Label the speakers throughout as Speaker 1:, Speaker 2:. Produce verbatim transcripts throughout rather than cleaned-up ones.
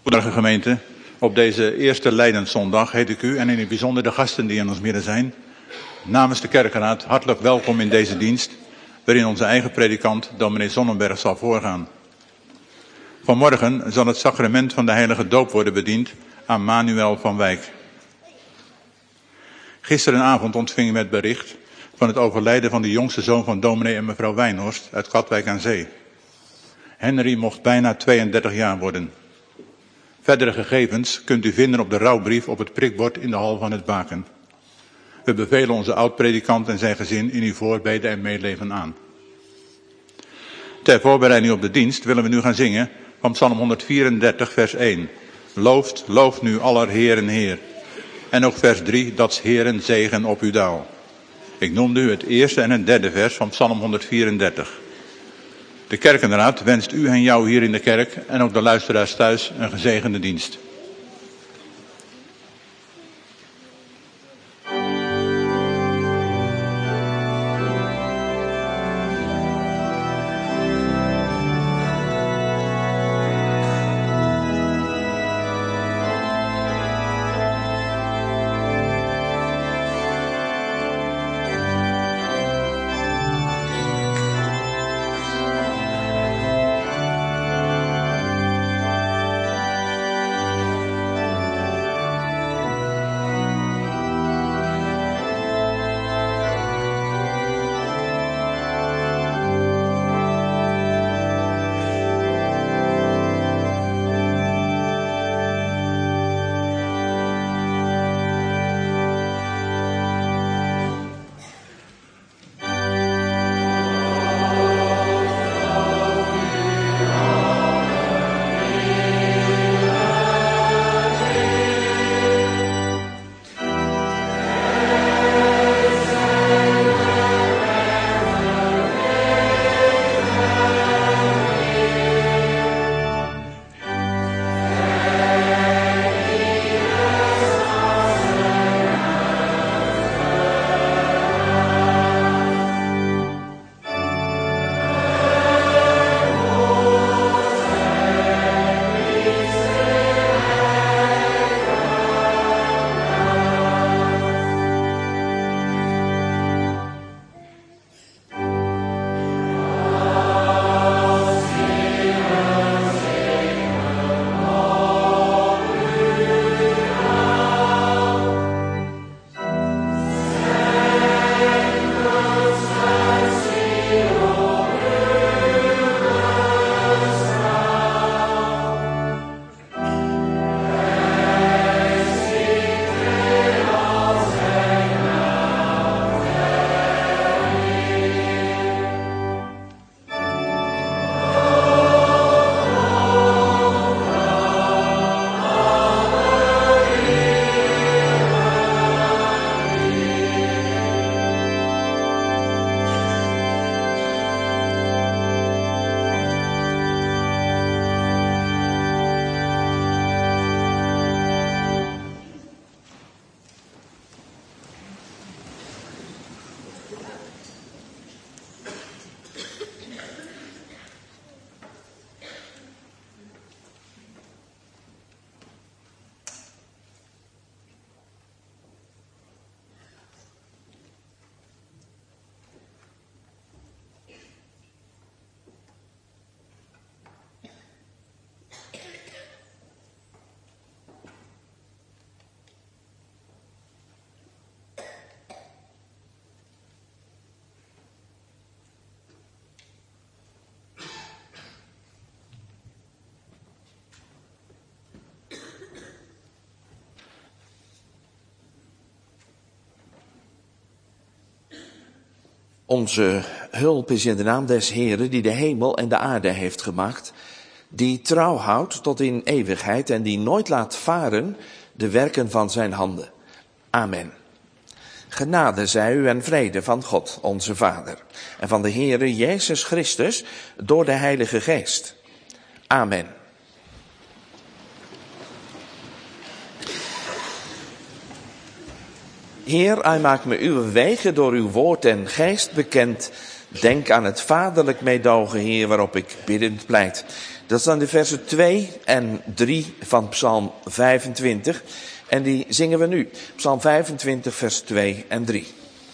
Speaker 1: Goedemorgen gemeente. Op deze eerste Lijdenszondag heet ik u en in het bijzonder de gasten die in ons midden zijn, namens de kerkenraad hartelijk welkom in deze dienst, waarin onze eigen predikant, dominee Zonnenberg, zal voorgaan. Vanmorgen zal het sacrament van de heilige doop worden bediend aan Manuel van Wijk. Gisterenavond ontving ik het bericht van het overlijden van de jongste zoon van dominee en mevrouw Wijnhorst uit Katwijk aan Zee. Henry mocht bijna tweeëndertig jaar worden. Verdere gegevens kunt u vinden op de rouwbrief op het prikbord in de hal van het Baken. We bevelen onze oud-predikant en zijn gezin in uw voorbeden en meeleven aan. Ter voorbereiding op de dienst willen we nu gaan zingen van Psalm honderdvierendertig vers één. Looft, looft nu aller Heeren Heer. En ook vers drie, dat's Heeren zegen op uw daal. Ik noemde u het eerste en het derde vers van Psalm honderdvierendertig. De kerkenraad wenst u en jou hier in de kerk en ook de luisteraars thuis een gezegende dienst.
Speaker 2: Onze hulp is in de naam des Heeren die de hemel en de aarde heeft gemaakt, die trouw houdt tot in eeuwigheid en die nooit laat varen de werken van zijn handen. Amen. Genade zij u en vrede van God, onze Vader, en van de Heere Jezus Christus door de Heilige Geest. Amen. Heer, hij maakt me uw wegen door uw woord en geest bekend. Denk aan het vaderlijk meedogen, Heer, waarop ik biddend pleit. Dat zijn de versen twee en drie van Psalm vijfentwintig. En die zingen we nu. Psalm vijfentwintig, vers twee en drie.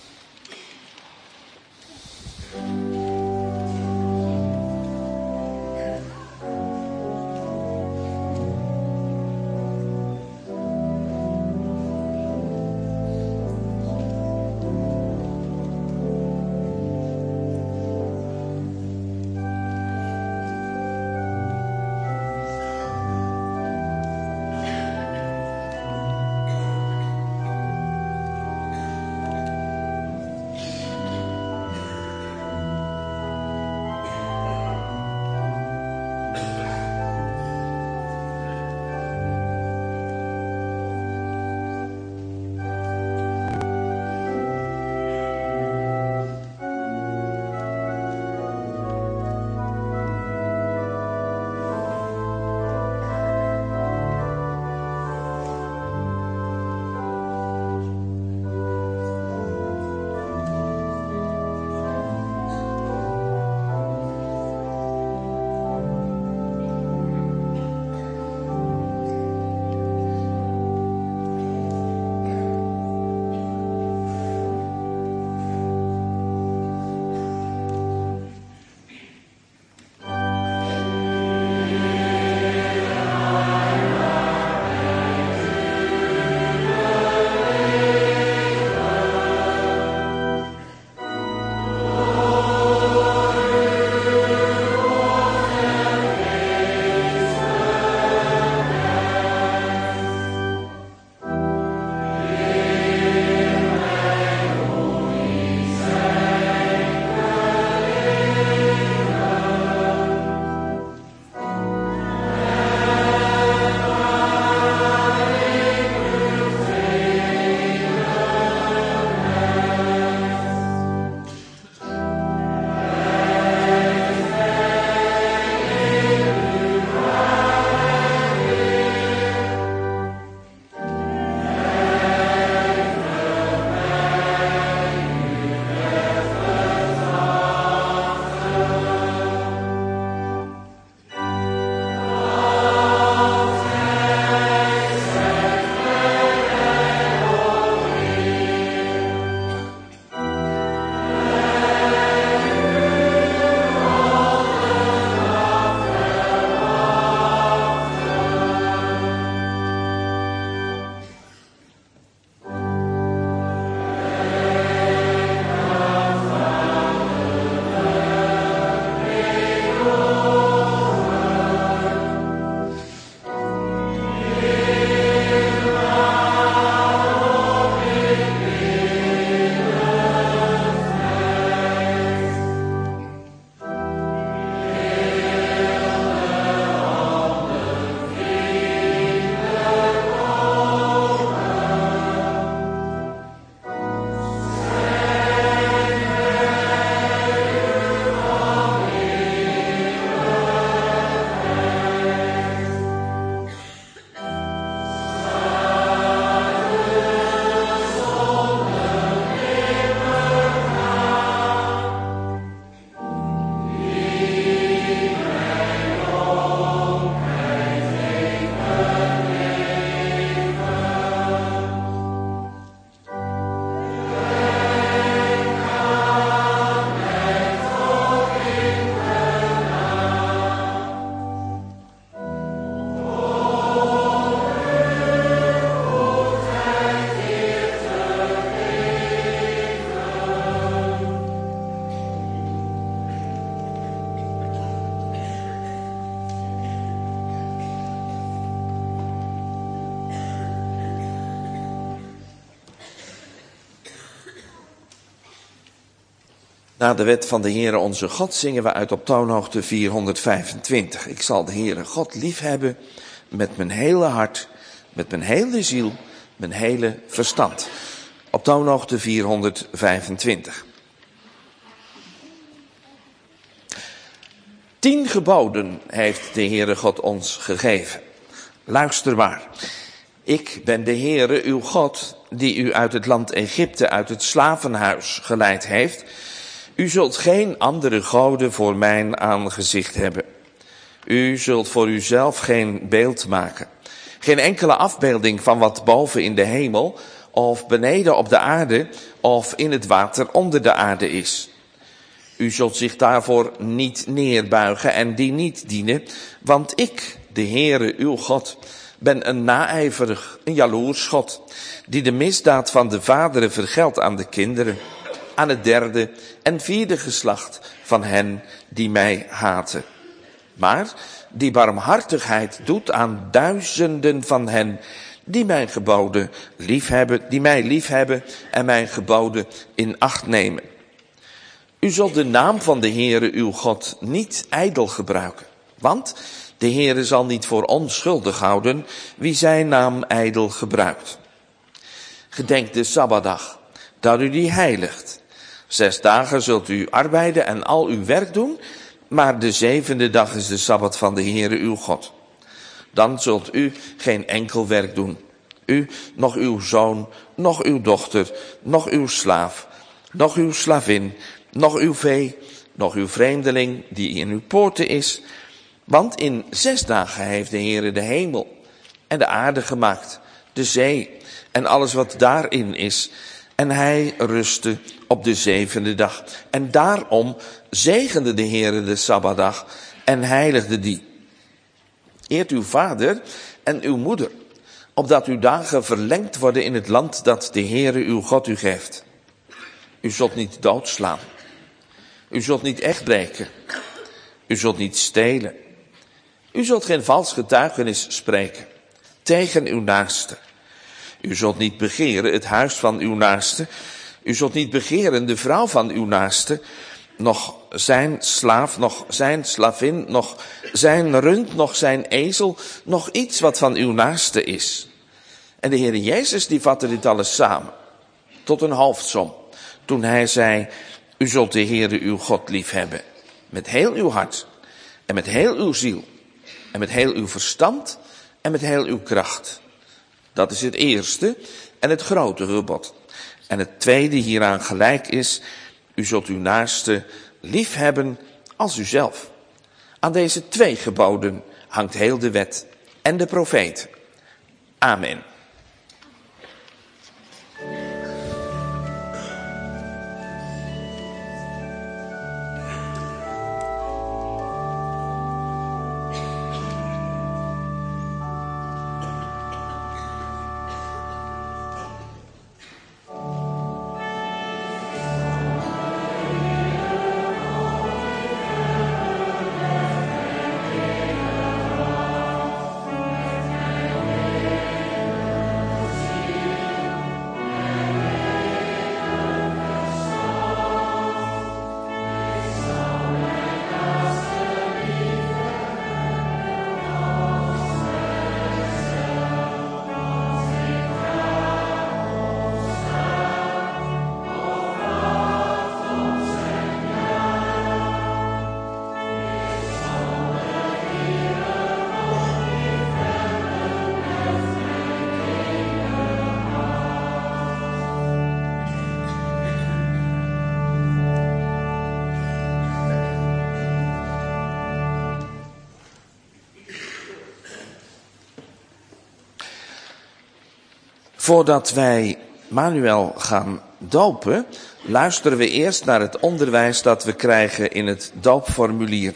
Speaker 2: Na de wet van de Heere onze God zingen we uit op toonhoogte vierhonderdvijfentwintig. Ik zal de Heere God liefhebben met mijn hele hart, met mijn hele ziel, mijn hele verstand. Op toonhoogte vierhonderdvijfentwintig. Tien geboden heeft de Heere God ons gegeven. Luister maar. Ik ben de Heere uw God, die u uit het land Egypte, uit het slavenhuis geleid heeft. U zult geen andere goden voor mijn aangezicht hebben. U zult voor uzelf geen beeld maken. Geen enkele afbeelding van wat boven in de hemel, of beneden op de aarde, of in het water onder de aarde is. U zult zich daarvoor niet neerbuigen en die niet dienen, want ik, de Heere uw God, ben een naijverig, een jaloers God, die de misdaad van de vaderen vergeldt aan de kinderen, aan het derde en vierde geslacht van hen die mij haten. Maar die barmhartigheid doet aan duizenden van hen die mijn geboden liefhebben, die mij liefhebben en mijn geboden in acht nemen. U zult de naam van de Heere uw God niet ijdel gebruiken, want de Heere zal niet voor onschuldig houden wie zijn naam ijdel gebruikt. Gedenk de Sabbatdag, dat u die heiligt. Zes dagen zult u arbeiden en al uw werk doen, maar de zevende dag is de Sabbat van de Heere uw God. Dan zult u geen enkel werk doen. U, nog uw zoon, nog uw dochter, nog uw slaaf, nog uw slavin, nog uw vee, nog uw vreemdeling die in uw poorten is. Want in zes dagen heeft de Heere de hemel en de aarde gemaakt, de zee en alles wat daarin is. En hij rustte op de zevende dag. En daarom zegende de Heere de Sabbatdag en heiligde die. Eert uw vader en uw moeder, opdat uw dagen verlengd worden in het land dat de Heere uw God u geeft. U zult niet doodslaan. U zult niet echt breken. U zult niet stelen. U zult geen vals getuigenis spreken tegen uw naaste. U zult niet begeren het huis van uw naaste. U zult niet begeren de vrouw van uw naaste, nog zijn slaaf, nog zijn slavin, nog zijn rund, nog zijn ezel, nog iets wat van uw naaste is. En de Heere Jezus die vatte dit alles samen tot een hoofdsom, toen hij zei, u zult de Heere uw God liefhebben, met heel uw hart en met heel uw ziel en met heel uw verstand en met heel uw kracht. Dat is het eerste en het grote gebod. En het tweede hieraan gelijk is, u zult uw naaste liefhebben als uzelf. Aan deze twee geboden hangt heel de wet en de profeet. Amen. Voordat wij Manuel gaan dopen, luisteren we eerst naar het onderwijs dat we krijgen in het doopformulier.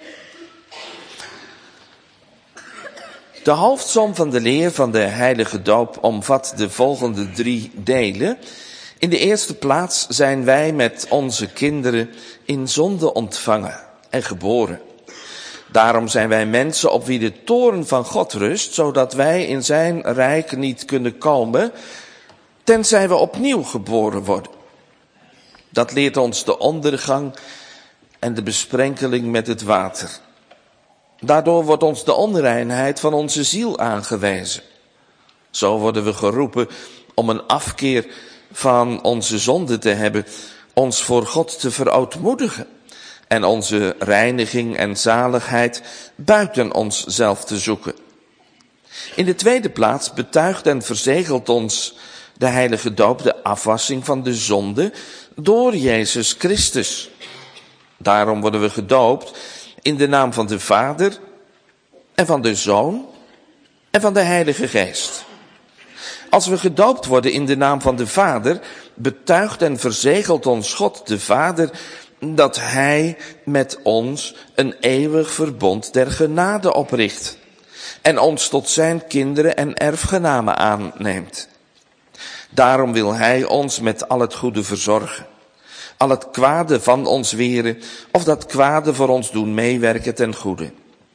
Speaker 2: De hoofdsom van de leer van de heilige doop omvat de volgende drie delen. In de eerste plaats zijn wij met onze kinderen in zonde ontvangen en geboren. Daarom zijn wij mensen op wie de toorn van God rust, zodat wij in zijn rijk niet kunnen komen, tenzij we opnieuw geboren worden. Dat leert ons de ondergang en de besprenkeling met het water. Daardoor wordt ons de onreinheid van onze ziel aangewezen. Zo worden we geroepen om een afkeer van onze zonde te hebben, ons voor God te verootmoedigen en onze reiniging en zaligheid buiten onszelf te zoeken. In de tweede plaats betuigt en verzegelt ons de heilige doop de afwassing van de zonde door Jezus Christus. Daarom worden we gedoopt in de naam van de Vader en van de Zoon en van de Heilige Geest. Als we gedoopt worden in de naam van de Vader, betuigt en verzegelt ons God de Vader dat Hij met ons een eeuwig verbond der genade opricht en ons tot zijn kinderen en erfgenamen aanneemt. Daarom wil Hij ons met al het goede verzorgen, al het kwade van ons weren of dat kwade voor ons doen meewerken ten goede.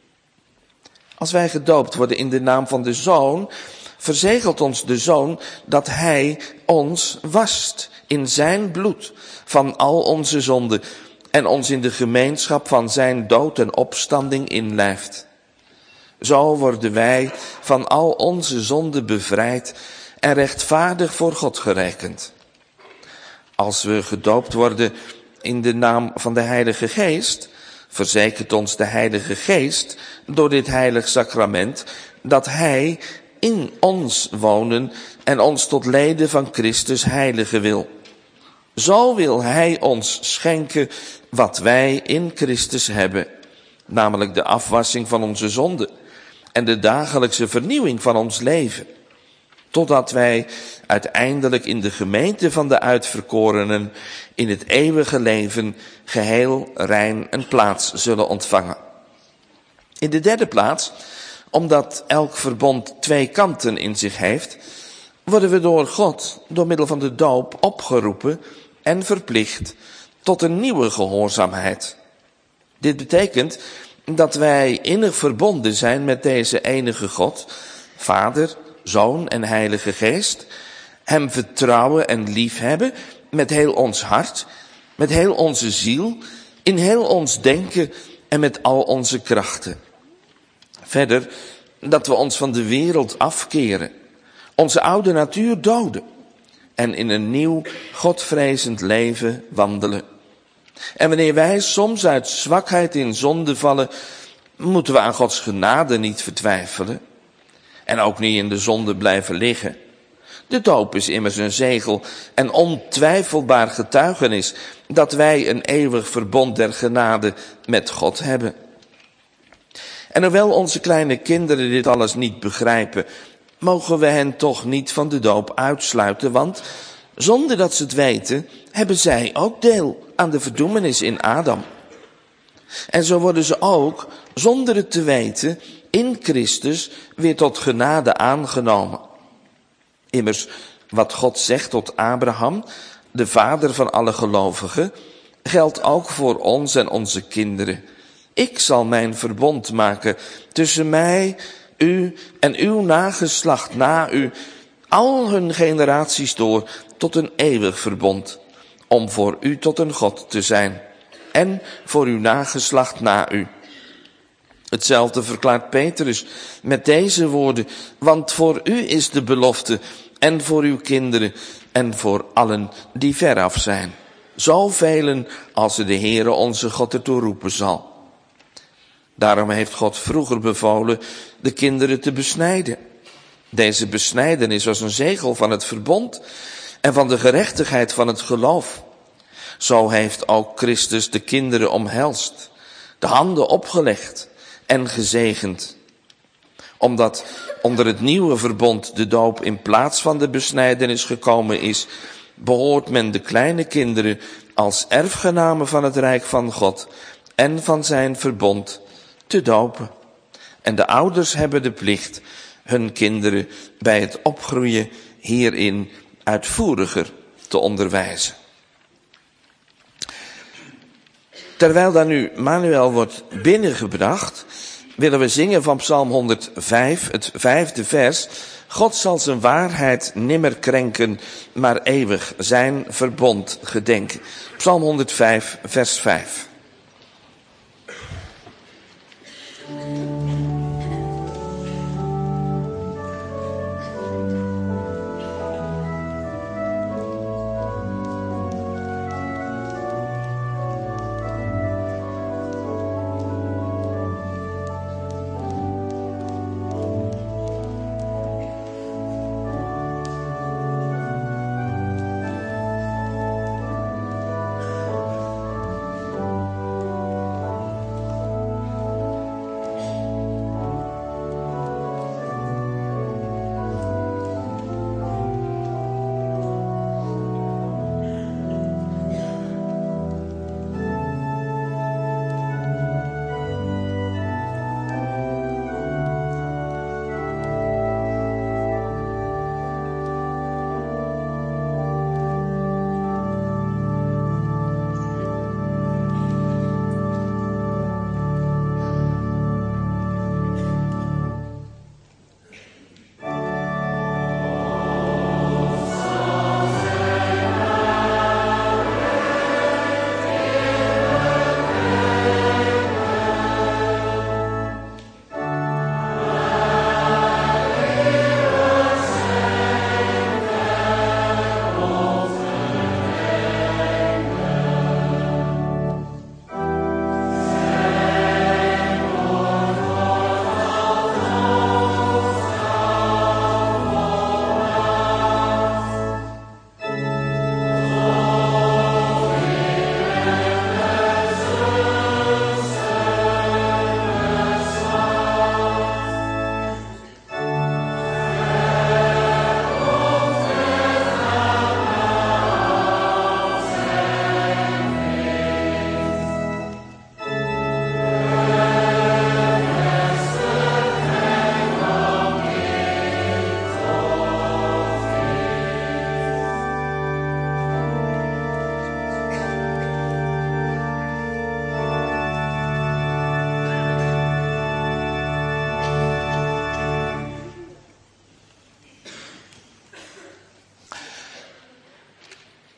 Speaker 2: Als wij gedoopt worden in de naam van de Zoon, verzegelt ons de Zoon dat Hij ons wast in zijn bloed van al onze zonden en ons in de gemeenschap van zijn dood en opstanding inlijft. Zo worden wij van al onze zonden bevrijd en rechtvaardig voor God gerekend. Als we gedoopt worden in de naam van de Heilige Geest, verzekert ons de Heilige Geest door dit heilig sacrament dat Hij in ons wonen en ons tot leden van Christus heiligen wil. Zo wil Hij ons schenken wat wij in Christus hebben, namelijk de afwassing van onze zonden en de dagelijkse vernieuwing van ons leven, totdat wij uiteindelijk in de gemeente van de uitverkorenen in het eeuwige leven geheel rein een plaats zullen ontvangen. In de derde plaats, omdat elk verbond twee kanten in zich heeft, worden we door God, door middel van de doop, opgeroepen en verplicht tot een nieuwe gehoorzaamheid. Dit betekent dat wij innig verbonden zijn met deze enige God, Vader, Zoon en Heilige Geest, Hem vertrouwen en liefhebben met heel ons hart, met heel onze ziel, in heel ons denken en met al onze krachten. Verder dat we ons van de wereld afkeren, onze oude natuur doden en in een nieuw, godvrezend leven wandelen. En wanneer wij soms uit zwakheid in zonde vallen, moeten we aan Gods genade niet vertwijfelen en ook niet in de zonde blijven liggen. De doop is immers een zegel en ontwijfelbaar getuigenis dat wij een eeuwig verbond der genade met God hebben. En hoewel onze kleine kinderen dit alles niet begrijpen, mogen we hen toch niet van de doop uitsluiten, want zonder dat ze het weten, hebben zij ook deel aan de verdoemenis in Adam. En zo worden ze ook, zonder het te weten, in Christus weer tot genade aangenomen. Immers, wat God zegt tot Abraham, de vader van alle gelovigen, geldt ook voor ons en onze kinderen. Ik zal mijn verbond maken tussen mij, u en uw nageslacht na u, al hun generaties door, tot een eeuwig verbond, om voor u tot een God te zijn, en voor uw nageslacht na u. Hetzelfde verklaart Petrus met deze woorden, want voor u is de belofte, en voor uw kinderen, en voor allen die veraf zijn. Zovelen als de Heere onze God ertoe roepen zal. Daarom heeft God vroeger bevolen de kinderen te besnijden. Deze besnijdenis was een zegel van het verbond en van de gerechtigheid van het geloof. Zo heeft ook Christus de kinderen omhelst, de handen opgelegd en gezegend. Omdat onder het nieuwe verbond de doop in plaats van de besnijdenis gekomen is, behoort men de kleine kinderen als erfgenamen van het rijk van God en van zijn verbond te dopen. En de ouders hebben de plicht hun kinderen bij het opgroeien hierin uitvoeriger te onderwijzen. Terwijl daar nu Manuel wordt binnengebracht, willen we zingen van Psalm honderdvijf, het vijfde vers. God zal zijn waarheid nimmer krenken, maar eeuwig zijn verbond gedenken. Psalm honderdvijf, vers vijf.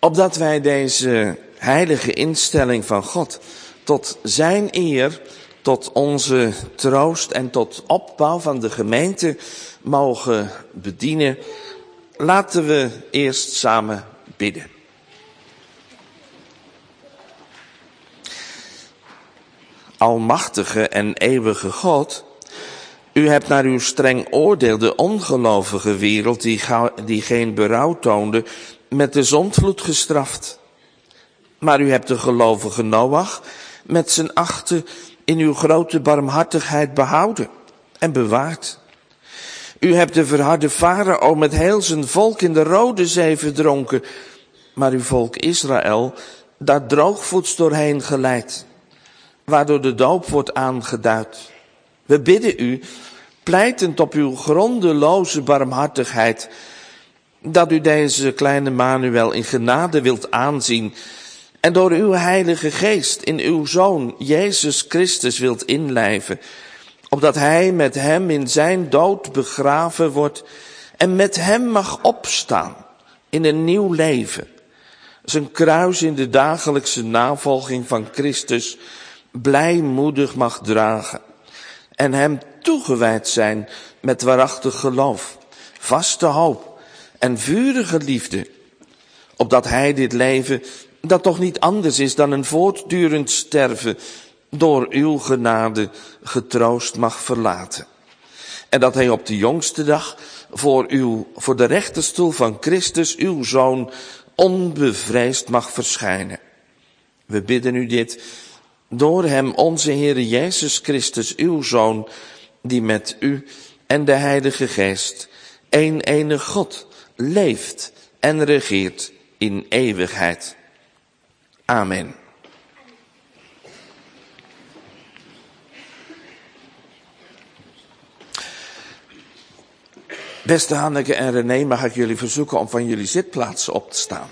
Speaker 2: Opdat wij deze heilige instelling van God tot zijn eer, tot onze troost en tot opbouw van de gemeente mogen bedienen, laten we eerst samen bidden. Almachtige en eeuwige God, u hebt naar uw streng oordeel de ongelovige wereld die, ga, die geen berouw toonde met de zondvloed gestraft. Maar u hebt de gelovige Noach met zijn achten in uw grote barmhartigheid behouden en bewaard. U hebt de verharde Farao met heel zijn volk in de Rode Zee verdronken, maar uw volk Israël daar droogvoets doorheen geleid, waardoor de doop wordt aangeduid. We bidden u, pleitend op uw grondeloze barmhartigheid, dat u deze kleine Manuel in genade wilt aanzien en door uw heilige geest in uw Zoon Jezus Christus wilt inlijven, opdat hij met hem in zijn dood begraven wordt en met hem mag opstaan in een nieuw leven, zijn kruis in de dagelijkse navolging van Christus blijmoedig mag dragen en hem toegewijd zijn met waarachtig geloof, vaste hoop en vurige liefde, opdat hij dit leven, dat toch niet anders is dan een voortdurend sterven, door uw genade getroost mag verlaten. En dat hij op de jongste dag voor uw, voor de rechterstoel van Christus, uw Zoon, onbevreesd mag verschijnen. We bidden u dit door hem, onze Heere Jezus Christus, uw Zoon, die met u en de Heilige Geest, één enig God, leeft en regeert in eeuwigheid. Amen. Beste Hanneke en René, mag ik jullie verzoeken om van jullie zitplaatsen op te staan.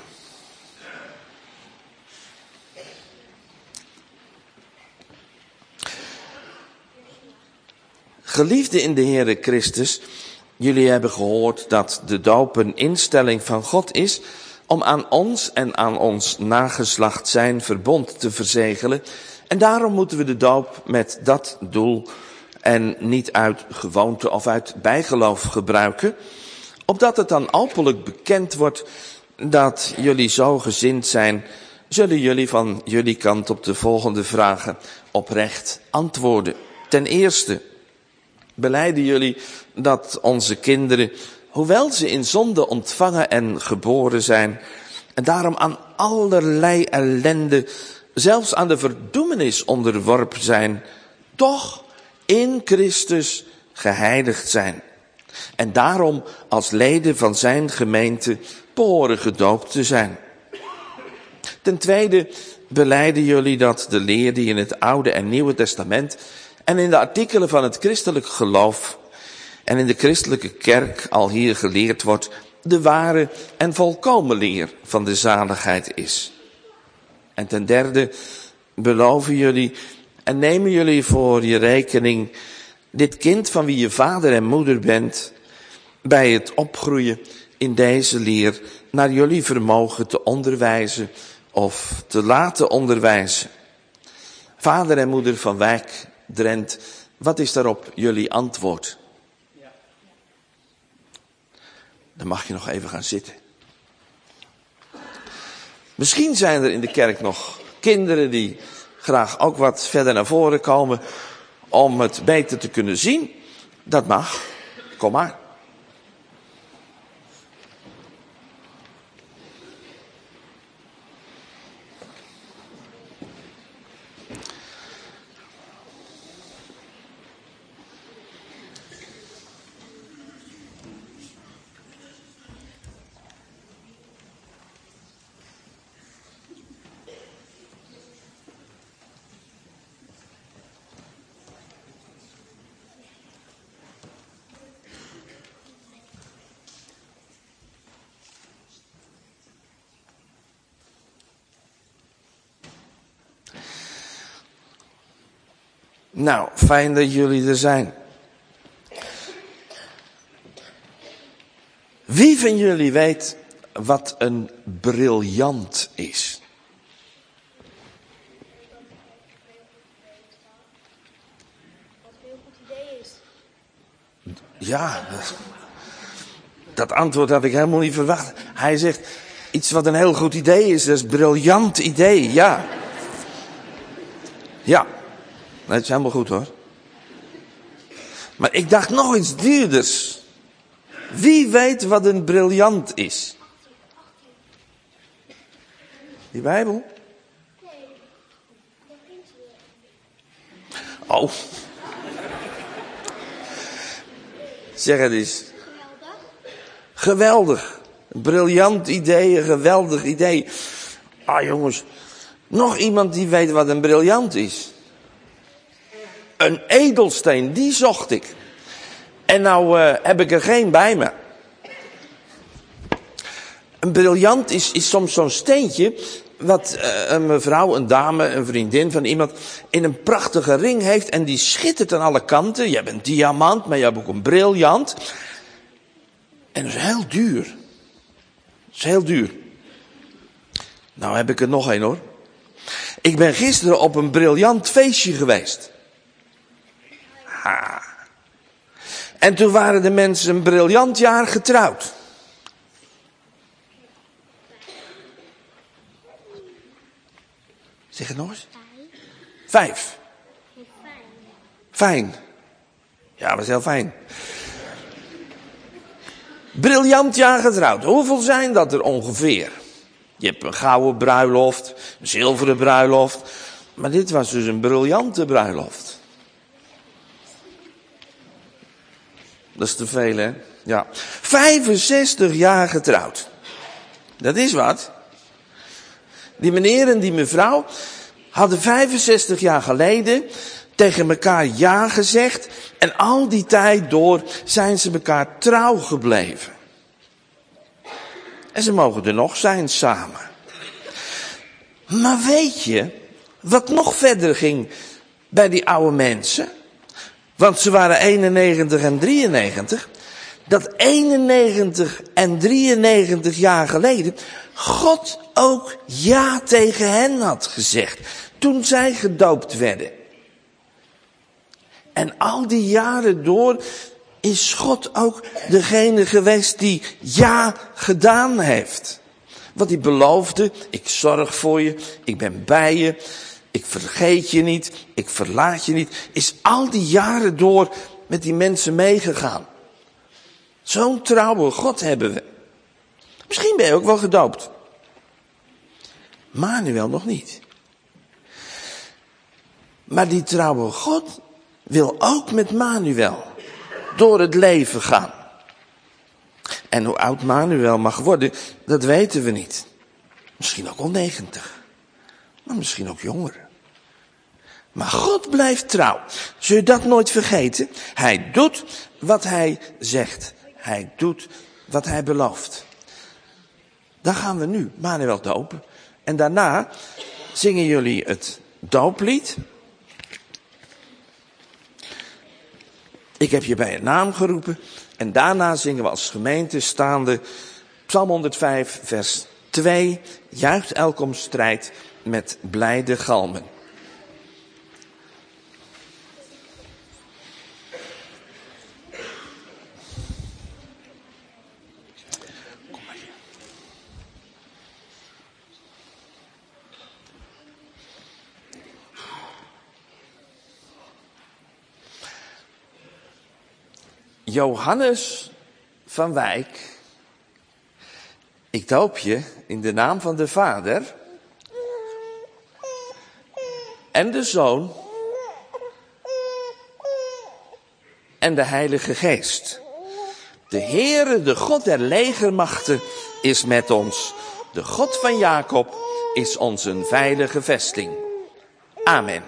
Speaker 2: Geliefden in de Heere Christus, jullie hebben gehoord dat de doop een instelling van God is om aan ons en aan ons nageslacht zijn verbond te verzegelen. En daarom moeten we de doop met dat doel en niet uit gewoonte of uit bijgeloof gebruiken, opdat het dan openlijk bekend wordt dat jullie zo gezind zijn, zullen jullie van jullie kant op de volgende vragen oprecht antwoorden. Ten eerste, belijden jullie dat onze kinderen, hoewel ze in zonde ontvangen en geboren zijn, en daarom aan allerlei ellende, zelfs aan de verdoemenis onderworpen zijn, toch in Christus geheiligd zijn. En daarom als leden van zijn gemeente behoren gedoopt te zijn. Ten tweede belijden jullie dat de leer die in het Oude en Nieuwe Testament en in de artikelen van het christelijk geloof en in de christelijke kerk al hier geleerd wordt, de ware en volkomen leer van de zaligheid is. En ten derde beloven jullie en nemen jullie voor je rekening dit kind van wie je vader en moeder bent, bij het opgroeien in deze leer naar jullie vermogen te onderwijzen of te laten onderwijzen. Vader en moeder van Wijk, Drent, wat is daarop jullie antwoord? Ja. Dan mag je nog even gaan zitten. Misschien zijn er in de kerk nog kinderen die graag ook wat verder naar voren komen om het beter te kunnen zien. Dat mag. Kom maar. Nou, fijn dat jullie er zijn. Wie van jullie weet wat een briljant is? Ja, dat, dat antwoord had ik helemaal niet verwacht. Hij zegt, iets wat een heel goed idee is, dat is een briljant idee, ja. Ja, dat is helemaal goed hoor. Maar ik dacht nog iets duurders. Wie weet wat een briljant is? Die Bijbel? Oh. Zeg het eens. Geweldig. Een briljant idee, een geweldig idee. Ah jongens, nog iemand die weet wat een briljant is. Een edelsteen, die zocht ik. En nou uh, heb ik er geen bij me. Een briljant is, is soms zo'n steentje wat uh, een mevrouw, een dame, een vriendin van iemand in een prachtige ring heeft en die schittert aan alle kanten. Je hebt een diamant, maar je hebt ook een briljant. En dat is heel duur. Dat is heel duur. Nou heb ik er nog een hoor. Ik ben gisteren op een briljant feestje geweest. Ha. En toen waren de mensen een briljant jaar getrouwd. Zeg het nog eens. Vijf. Fijn. Ja, was heel fijn. Briljant jaar getrouwd. Hoeveel zijn dat er ongeveer? Je hebt een gouden bruiloft, een zilveren bruiloft. Maar dit was dus een briljante bruiloft. Dat is te veel, hè? Ja. vijfenzestig jaar getrouwd. Dat is wat. Die meneer en die mevrouw hadden vijfenzestig jaar geleden tegen elkaar ja gezegd. En al die tijd door zijn ze elkaar trouw gebleven. En ze mogen er nog zijn samen. Maar weet je wat nog verder ging bij die oude mensen? Want ze waren eenennegentig en drieënnegentig. Dat eenennegentig en drieënnegentig jaar geleden God ook ja tegen hen had gezegd. Toen zij gedoopt werden. En al die jaren door is God ook degene geweest die ja gedaan heeft. Wat hij beloofde, ik zorg voor je, ik ben bij je, ik vergeet je niet, ik verlaat je niet. Is al die jaren door met die mensen meegegaan. Zo'n trouwe God hebben we. Misschien ben je ook wel gedoopt. Manuel nog niet. Maar die trouwe God wil ook met Manuel door het leven gaan. En hoe oud Manuel mag worden, dat weten we niet. Misschien ook al negentig. Maar misschien ook jonger. Maar God blijft trouw. Zul je dat nooit vergeten? Hij doet wat hij zegt. Hij doet wat hij belooft. Dan gaan we nu Manuel dopen. En daarna zingen jullie het dooplied. Ik heb je bij een naam geroepen. En daarna zingen we als gemeente staande Psalm honderdvijf vers twee. Juicht elk om strijd met blijde galmen. Johannes van Wijk, ik doop je in de naam van de Vader en de Zoon en de Heilige Geest. De Heere, de God der legermachten, is met ons. De God van Jacob is ons een veilige vesting. Amen.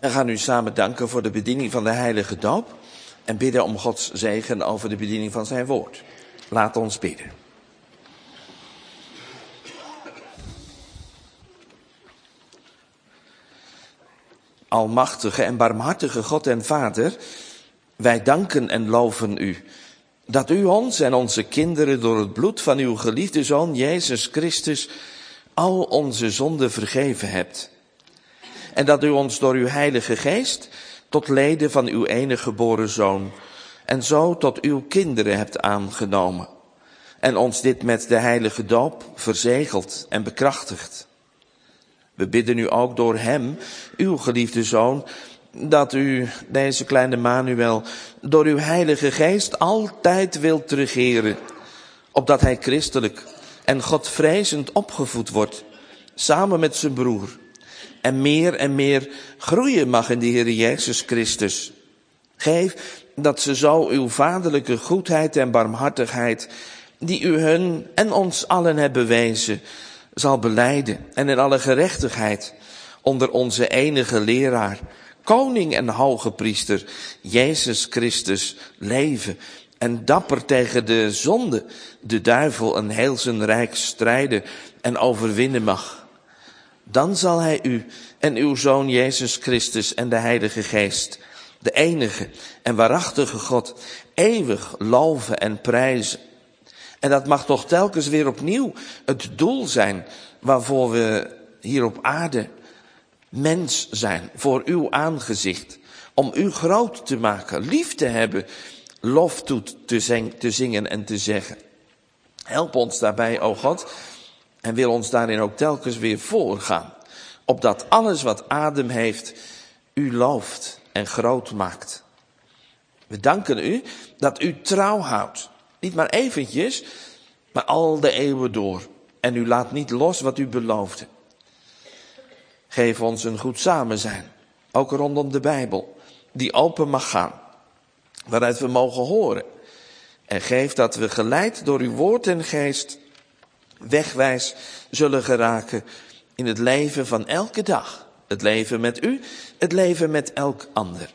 Speaker 2: We gaan nu samen danken voor de bediening van de heilige doop en bidden om Gods zegen over de bediening van zijn woord. Laat ons bidden. Almachtige en barmhartige God en Vader, wij danken en loven u dat u ons en onze kinderen door het bloed van uw geliefde Zoon Jezus Christus al onze zonden vergeven hebt. En dat u ons door uw Heilige Geest tot leden van uw enige geboren Zoon en zo tot uw kinderen hebt aangenomen. En ons dit met de heilige doop verzegeld en bekrachtigd. We bidden u ook door hem, uw geliefde Zoon, dat u, deze kleine Manuel, door uw Heilige Geest altijd wilt regeren, opdat hij christelijk en godvrezend opgevoed wordt, samen met zijn broer, en meer en meer groeien mag in de Heer Jezus Christus. Geef dat ze zo uw vaderlijke goedheid en barmhartigheid, die u hun en ons allen hebt bewezen, zal belijden en in alle gerechtigheid onder onze enige leraar, koning en hoge priester, Jezus Christus, leven en dapper tegen de zonde, de duivel en heel zijn rijk strijden en overwinnen mag. Dan zal hij u en uw Zoon Jezus Christus en de Heilige Geest, de enige en waarachtige God, eeuwig loven en prijzen. En dat mag toch telkens weer opnieuw het doel zijn waarvoor we hier op aarde mens zijn, voor uw aangezicht. Om u groot te maken, lief te hebben, lof toe te, zing, te zingen en te zeggen. Help ons daarbij, o God, en wil ons daarin ook telkens weer voorgaan. Opdat alles wat adem heeft, u looft en groot maakt. We danken u dat u trouw houdt. Niet maar eventjes, maar al de eeuwen door. En u laat niet los wat u beloofde. Geef ons een goed samenzijn, ook rondom de Bijbel, die open mag gaan, waaruit we mogen horen. En geef dat we geleid door uw woord en geest wegwijs zullen geraken in het leven van elke dag. Het leven met u, het leven met elk ander.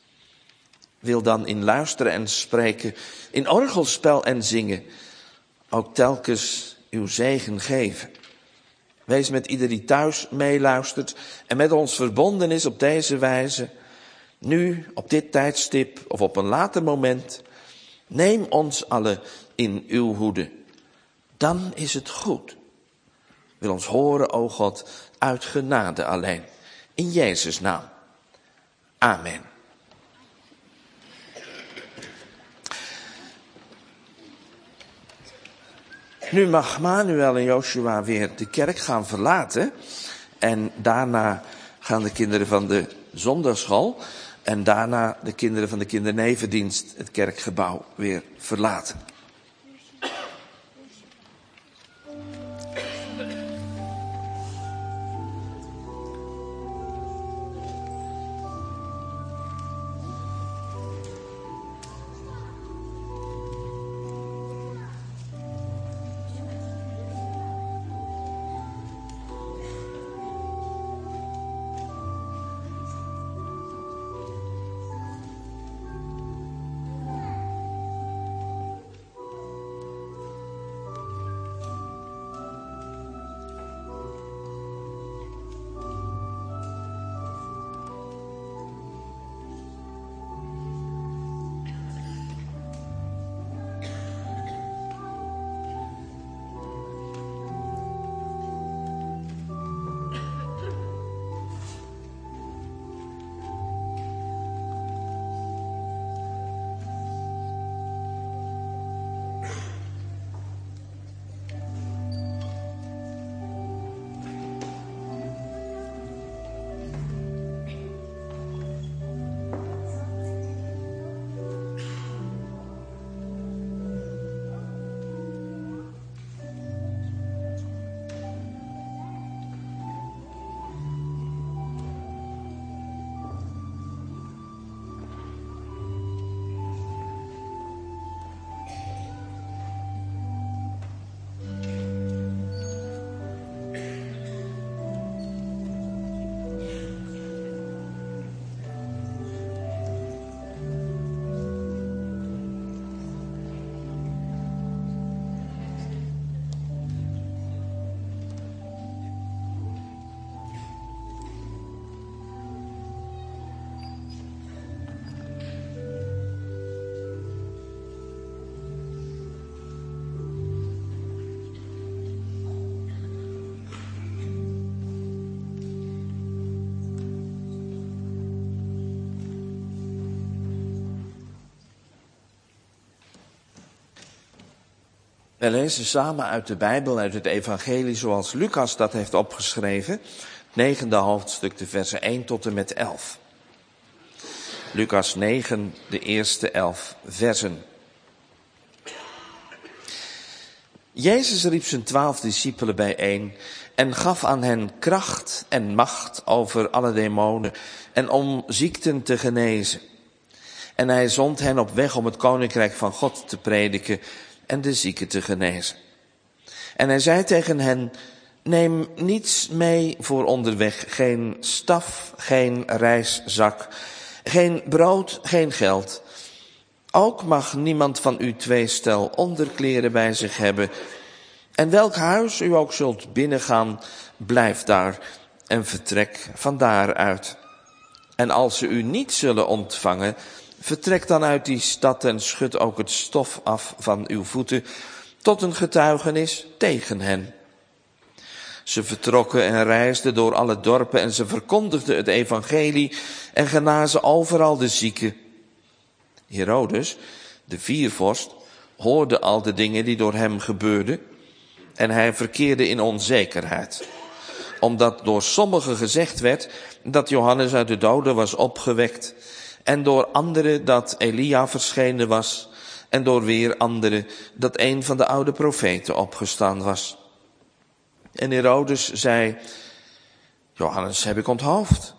Speaker 2: Wil dan in luisteren en spreken, in orgelspel en zingen, ook telkens uw zegen geven. Wees met ieder die thuis meeluistert en met ons verbonden is op deze wijze, nu, op dit tijdstip of op een later moment. Neem ons allen in uw hoede. Dan is het goed. Wil ons horen, o God, uit genade alleen. In Jezus' naam. Amen. Nu mag Manuel en Joshua weer de kerk gaan verlaten. En daarna gaan de kinderen van de zondagschool en daarna de kinderen van de kindernevendienst het kerkgebouw weer verlaten. We lezen samen uit de Bijbel, uit het evangelie zoals Lucas dat heeft opgeschreven. Negende hoofdstuk, de versen één tot en met elf. Lucas negen, de eerste elf versen. Jezus riep zijn twaalf discipelen bijeen en gaf aan hen kracht en macht over alle demonen en om ziekten te genezen. En hij zond hen op weg om het koninkrijk van God te prediken en de zieken te genezen. En hij zei tegen hen, neem niets mee voor onderweg, geen staf, geen reiszak, geen brood, geen geld. Ook mag niemand van u twee stel onderkleren bij zich hebben. En welk huis u ook zult binnengaan, blijf daar en vertrek van daaruit. En als ze u niet zullen ontvangen, vertrek dan uit die stad en schud ook het stof af van uw voeten tot een getuigenis tegen hen. Ze vertrokken en reisden door alle dorpen en ze verkondigden het evangelie en genazen overal de zieken. Herodes, de viervorst, hoorde al de dingen die door hem gebeurden en hij verkeerde in onzekerheid. Omdat door sommigen gezegd werd dat Johannes uit de doden was opgewekt en door anderen dat Elia verschenen was en door weer anderen dat een van de oude profeten opgestaan was. En Herodes zei, Johannes heb ik onthoofd.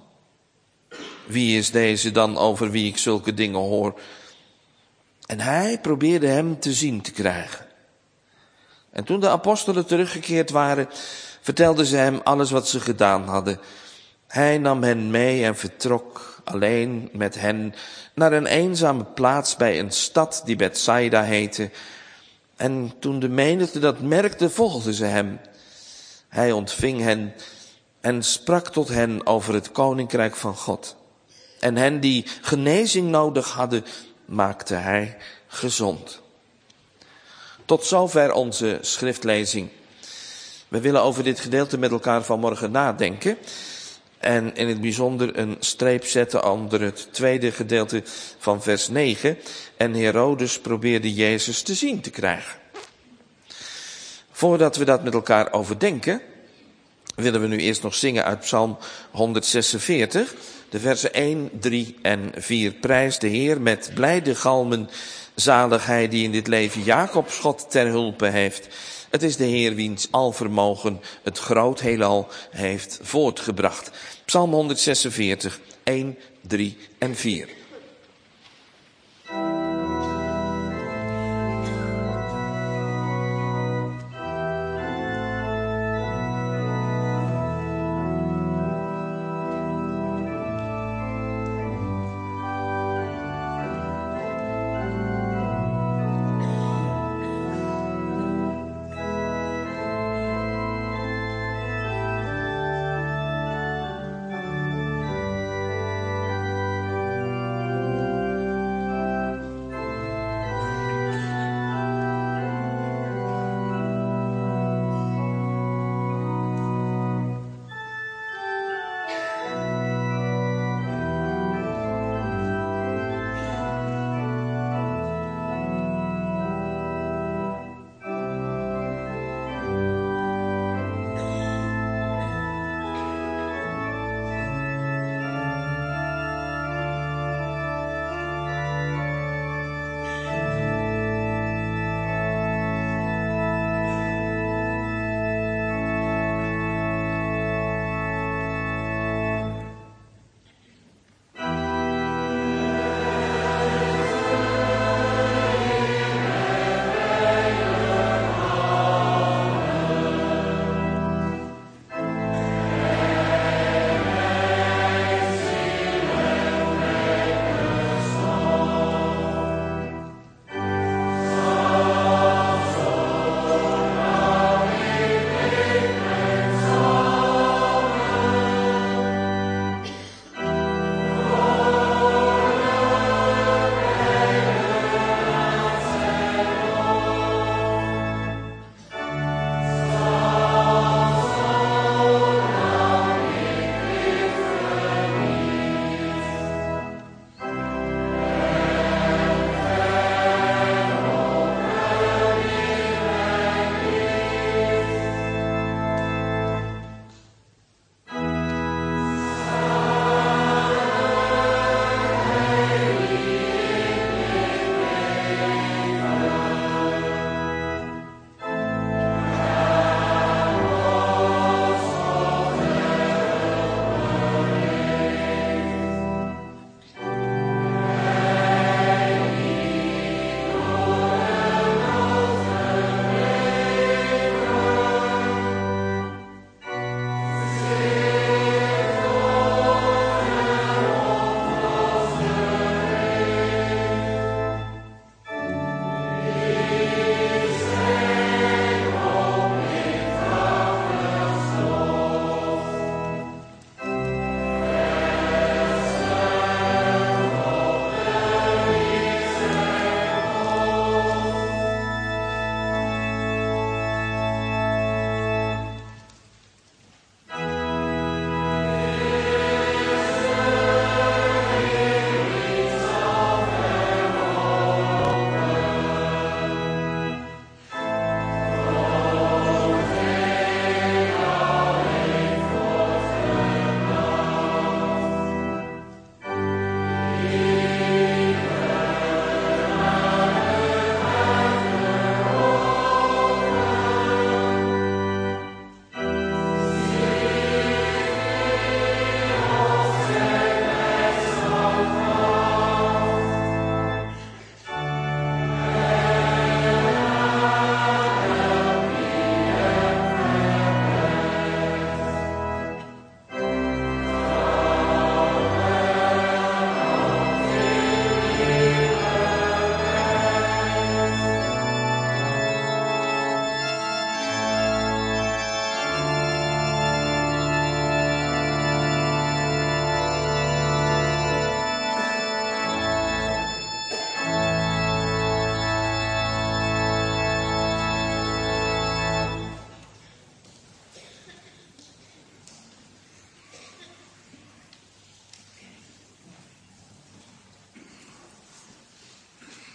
Speaker 2: Wie is deze dan over wie ik zulke dingen hoor? En hij probeerde hem te zien te krijgen. En toen de apostelen teruggekeerd waren, vertelden ze hem alles wat ze gedaan hadden. Hij nam hen mee en vertrok alleen met hen naar een eenzame plaats bij een stad die Bethsaida heette. En toen de menigte dat merkte, volgden ze hem. Hij ontving hen en sprak tot hen over het koninkrijk van God. En hen die genezing nodig hadden, maakte hij gezond. Tot zover onze schriftlezing. We willen over dit gedeelte met elkaar vanmorgen nadenken. En in het bijzonder een streep zetten onder het tweede gedeelte van vers negen. En Herodes probeerde Jezus te zien te krijgen. Voordat we dat met elkaar overdenken, willen we nu eerst nog zingen uit Psalm honderdzesenveertig. De versen één, drie en vier. Prijs de Heer met blijde galmen, zalig hij die in dit leven Jacobs God ter hulpe heeft. Het is de Heer wiens alvermogen het groot heelal heeft voortgebracht. Psalm honderdzesenveertig, één, drie en vier.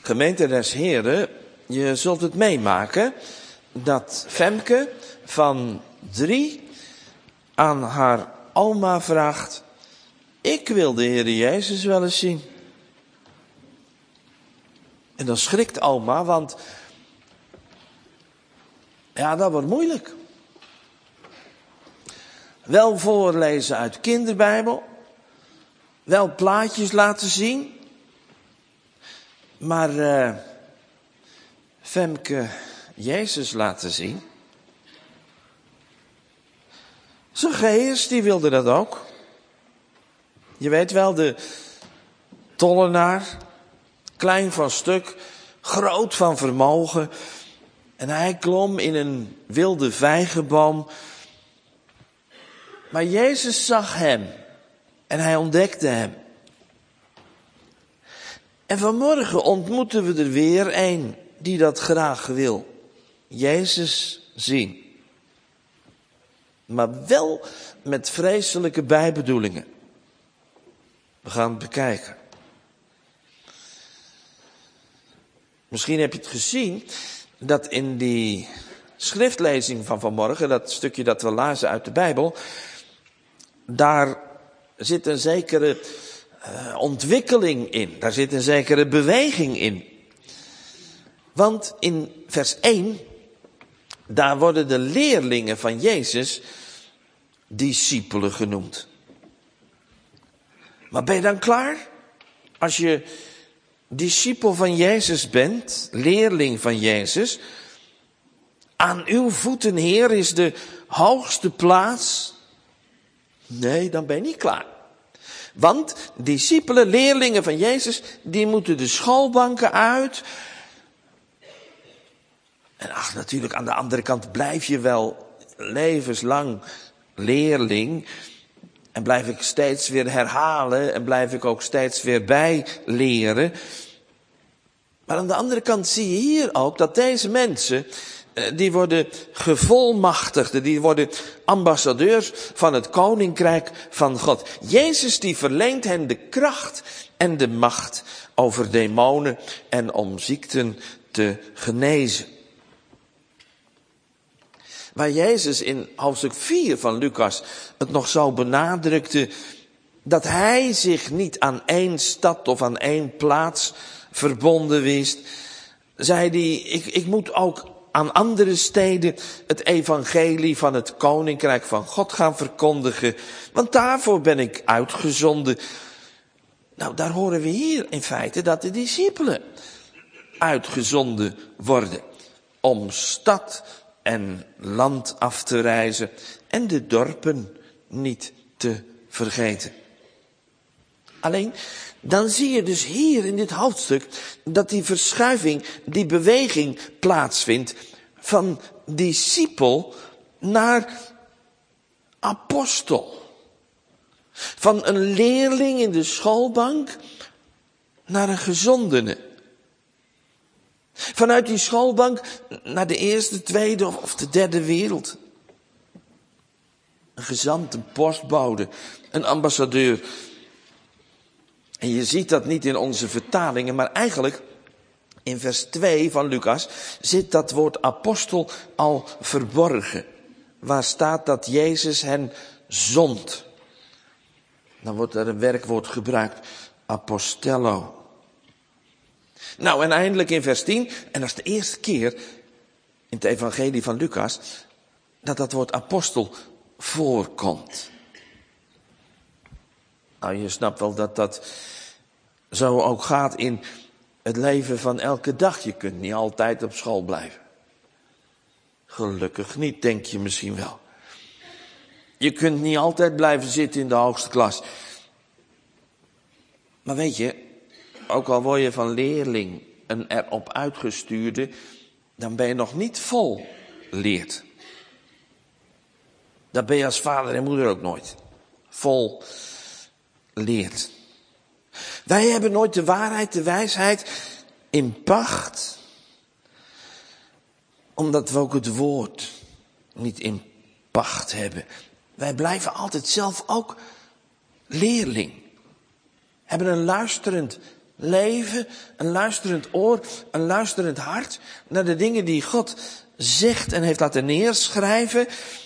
Speaker 2: Gemeente des Heren, je zult het meemaken dat Femke van drie aan haar oma vraagt: ik wil de Heer Jezus wel eens zien. En dan schrikt oma, want ja, dat wordt moeilijk. Wel voorlezen uit kinderbijbel, wel plaatjes laten zien, maar uh, Femke Jezus laten zien. Zacchaeus, die wilde dat ook. Je weet wel, de tollenaar, klein van stuk, groot van vermogen. En hij klom in een wilde vijgenboom. Maar Jezus zag hem en hij ontdekte hem. En vanmorgen ontmoeten we er weer een die dat graag wil. Jezus zien. Maar wel met vreselijke bijbedoelingen. We gaan het bekijken. Misschien heb je het gezien dat in die schriftlezing van vanmorgen, dat stukje dat we lazen uit de Bijbel, daar zit een zekere uh, ontwikkeling in. Daar zit een zekere beweging in. Want in vers één, daar worden de leerlingen van Jezus discipelen genoemd. Maar ben je dan klaar? Als je discipel van Jezus bent, leerling van Jezus, aan uw voeten, Heer, is de hoogste plaats. Nee, dan ben je niet klaar. Want discipelen, leerlingen van Jezus, die moeten de schoolbanken uit. En ach, natuurlijk, aan de andere kant blijf je wel levenslang leerling. En blijf ik steeds weer herhalen en blijf ik ook steeds weer bijleren. Maar aan de andere kant zie je hier ook dat deze mensen, die worden gevolmachtigden, die worden ambassadeurs van het koninkrijk van God. Jezus die verleent hen de kracht en de macht over demonen en om ziekten te genezen. Waar Jezus in hoofdstuk vier van Lucas het nog zo benadrukte dat hij zich niet aan één stad of aan één plaats verbonden wist, zei hij, ik, ik moet ook aan andere steden het evangelie van het koninkrijk van God gaan verkondigen, want daarvoor ben ik uitgezonden. Nou, daar horen we hier in feite dat de discipelen uitgezonden worden om stad en land af te reizen en de dorpen niet te vergeten. Alleen, dan zie je dus hier in dit hoofdstuk dat die verschuiving, die beweging plaatsvindt van discipel naar apostel. Van een leerling in de schoolbank naar een gezondene. Vanuit die schoolbank naar de eerste, tweede of de derde wereld. Een gezant, een postbode, een ambassadeur. En je ziet dat niet in onze vertalingen, maar eigenlijk in vers twee van Lucas zit dat woord apostel al verborgen. Waar staat dat Jezus hen zond. Dan wordt er een werkwoord gebruikt, apostello. Nou, en eindelijk in vers tien, en dat is de eerste keer in het evangelie van Lucas, dat dat woord apostel voorkomt. Nou, je snapt wel dat dat zo ook gaat in het leven van elke dag. Je kunt niet altijd op school blijven. Gelukkig niet, denk je misschien wel. Je kunt niet altijd blijven zitten in de hoogste klas. Maar weet je, ook al word je van leerling een erop uitgestuurde, dan ben je nog niet vol leerd. Dat ben je als vader en moeder ook nooit. Vol leert. Wij hebben nooit de waarheid, de wijsheid in pacht, omdat we ook het woord niet in pacht hebben. Wij blijven altijd zelf ook leerling. Hebben een luisterend leven, een luisterend oor, een luisterend hart naar de dingen die God zegt en heeft laten neerschrijven.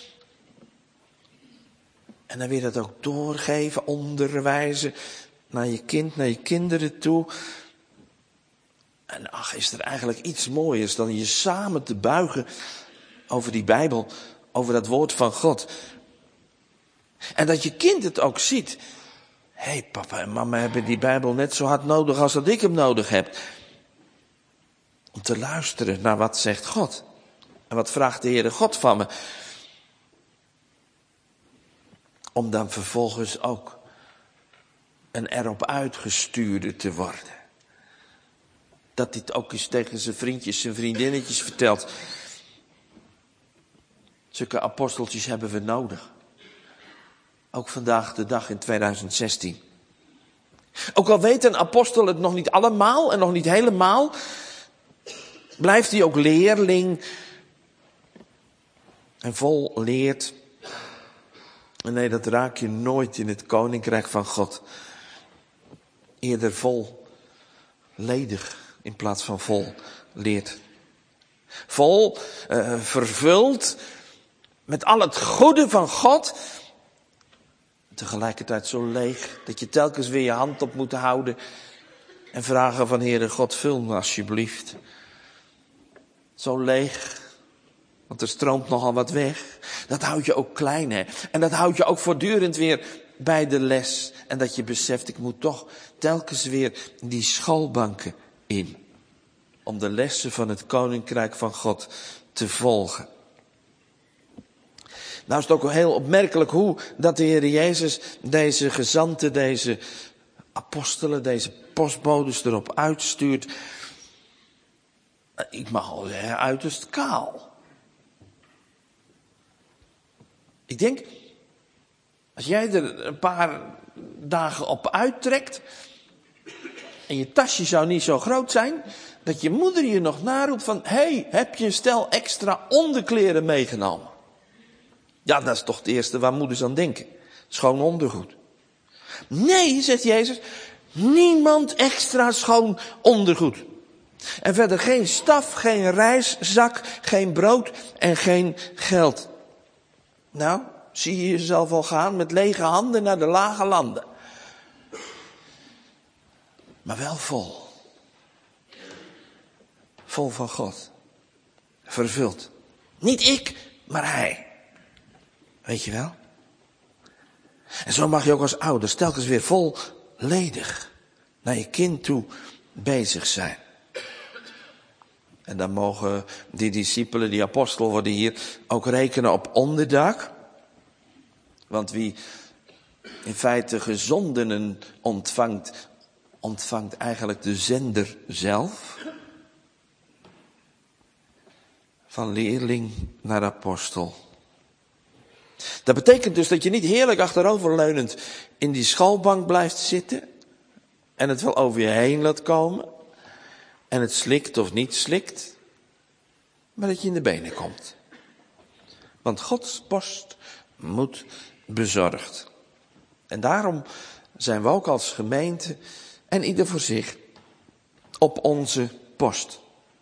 Speaker 2: En dan weer dat ook doorgeven, onderwijzen naar je kind, naar je kinderen toe. En ach, is er eigenlijk iets mooiers dan je samen te buigen over die Bijbel, over dat woord van God. En dat je kind het ook ziet. Hé, hey, papa en mama hebben die Bijbel net zo hard nodig als dat ik hem nodig heb. Om te luisteren naar wat zegt God. En wat vraagt de Heere God van me. Om dan vervolgens ook een erop uitgestuurde te worden. Dat dit ook eens tegen zijn vriendjes en vriendinnetjes vertelt. Zulke aposteltjes hebben we nodig. Ook vandaag de dag in tweeduizend zestien. Ook al weet een apostel het nog niet allemaal en nog niet helemaal, blijft hij ook leerling en vol leert. En nee, dat raak je nooit in het koninkrijk van God. Eerder vol ledig in plaats van vol leert. Vol, uh, vervuld met al het goede van God. Tegelijkertijd zo leeg dat je telkens weer je hand op moet houden. En vragen van Heere God, vul me alsjeblieft. Zo leeg. Want er stroomt nogal wat weg. Dat houdt je ook klein, hè. En dat houdt je ook voortdurend weer bij de les. En dat je beseft, ik moet toch telkens weer die schoolbanken in. Om de lessen van het koninkrijk van God te volgen. Nou is het ook heel opmerkelijk hoe dat de Heer Jezus deze gezanten, deze apostelen, deze postbodes erop uitstuurt. Ik mag al zeggen, uiterst kaal. Ik denk, als jij er een paar dagen op uittrekt en je tasje zou niet zo groot zijn, dat je moeder je nog naroept van, hé, hey, heb je een stel extra onderkleren meegenomen? Ja, dat is toch het eerste waar moeders aan denken. Schoon ondergoed. Nee, zegt Jezus, niemand extra schoon ondergoed. En verder geen staf, geen reiszak, geen brood en geen geld. Nou, zie je jezelf al gaan met lege handen naar de lage landen. Maar wel vol. Vol van God. Vervuld. Niet ik, maar Hij. Weet je wel? En zo mag je ook als ouders telkens weer volledig naar je kind toe bezig zijn. En dan mogen die discipelen, die apostel worden hier ook rekenen op onderdak. Want wie in feite gezondenen ontvangt, ontvangt eigenlijk de zender zelf. Van leerling naar apostel. Dat betekent dus dat je niet heerlijk achteroverleunend in die schoolbank blijft zitten. En het wel over je heen laat komen. En het slikt of niet slikt. Maar dat je in de benen komt. Want Gods post moet bezorgd. En daarom zijn we ook als gemeente en ieder voor zich op onze post.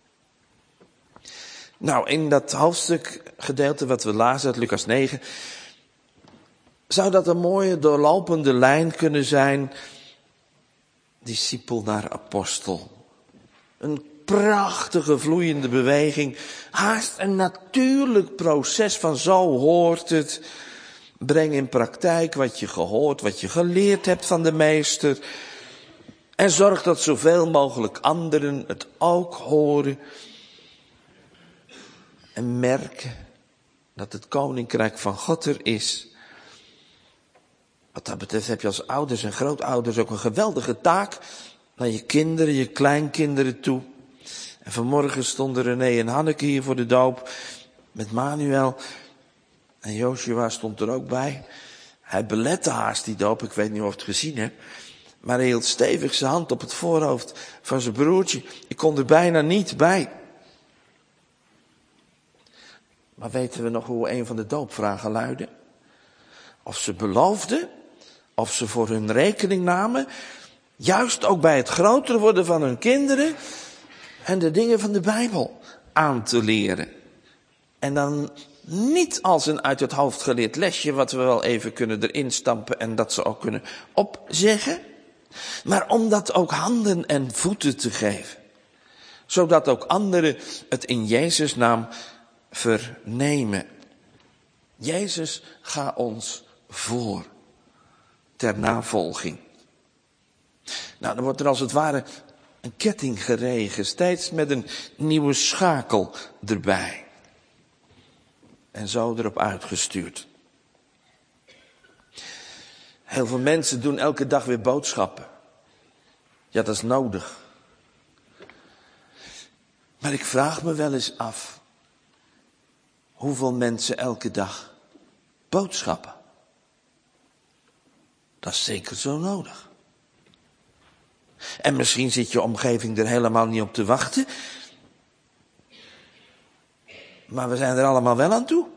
Speaker 2: Nou, in dat hoofdstuk gedeelte wat we lazen uit Lucas negen, zou dat een mooie doorlopende lijn kunnen zijn, discipel naar apostel. Een prachtige vloeiende beweging, haast een natuurlijk proces van zo hoort het. Breng in praktijk wat je gehoord, wat je geleerd hebt van de meester. En zorg dat zoveel mogelijk anderen het ook horen. En merken dat het koninkrijk van God er is. Wat dat betreft heb je als ouders en grootouders ook een geweldige taak naar je kinderen, je kleinkinderen toe. En vanmorgen stonden René en Hanneke hier voor de doop met Manuel. En Joshua stond er ook bij. Hij belette haast die doop, ik weet niet of je het gezien hebt. Maar hij hield stevig zijn hand op het voorhoofd van zijn broertje. Ik kon er bijna niet bij. Maar weten we nog hoe een van de doopvragen luidde? Of ze beloofden, of ze voor hun rekening namen, Juist ook bij het groter worden van hun kinderen en de dingen van de Bijbel aan te leren. En dan niet als een uit het hoofd geleerd lesje wat we wel even kunnen erin stampen en dat ze ook kunnen opzeggen. Maar om dat ook handen en voeten te geven. Zodat ook anderen het in Jezus' naam vernemen. Jezus, ga ons voor ter navolging. Nou, dan wordt er als het ware een ketting geregen, steeds met een nieuwe schakel erbij. En zo erop uitgestuurd. Heel veel mensen doen elke dag weer boodschappen. Ja, dat is nodig. Maar ik vraag me wel eens af. Hoeveel mensen elke dag boodschappen? Dat is zeker zo nodig. En misschien zit je omgeving er helemaal niet op te wachten. Maar we zijn er allemaal wel aan toe.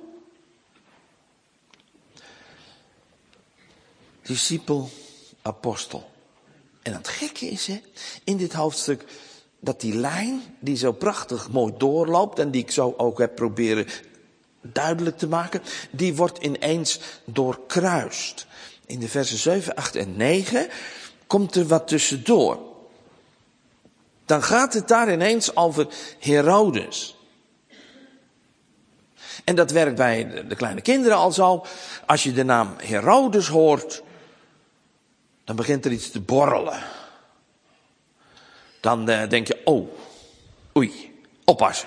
Speaker 2: Discipel, apostel. En het gekke is, hè, in dit hoofdstuk, dat die lijn, die zo prachtig mooi doorloopt, en die ik zo ook heb proberen duidelijk te maken, die wordt ineens doorkruist. In de versen zeven, acht en negen komt er wat tussendoor. Dan gaat het daar ineens over Herodes. En dat werkt bij de kleine kinderen al zo. Als je de naam Herodes hoort, dan begint er iets te borrelen. Dan uh, denk je, oh, oei, oppassen.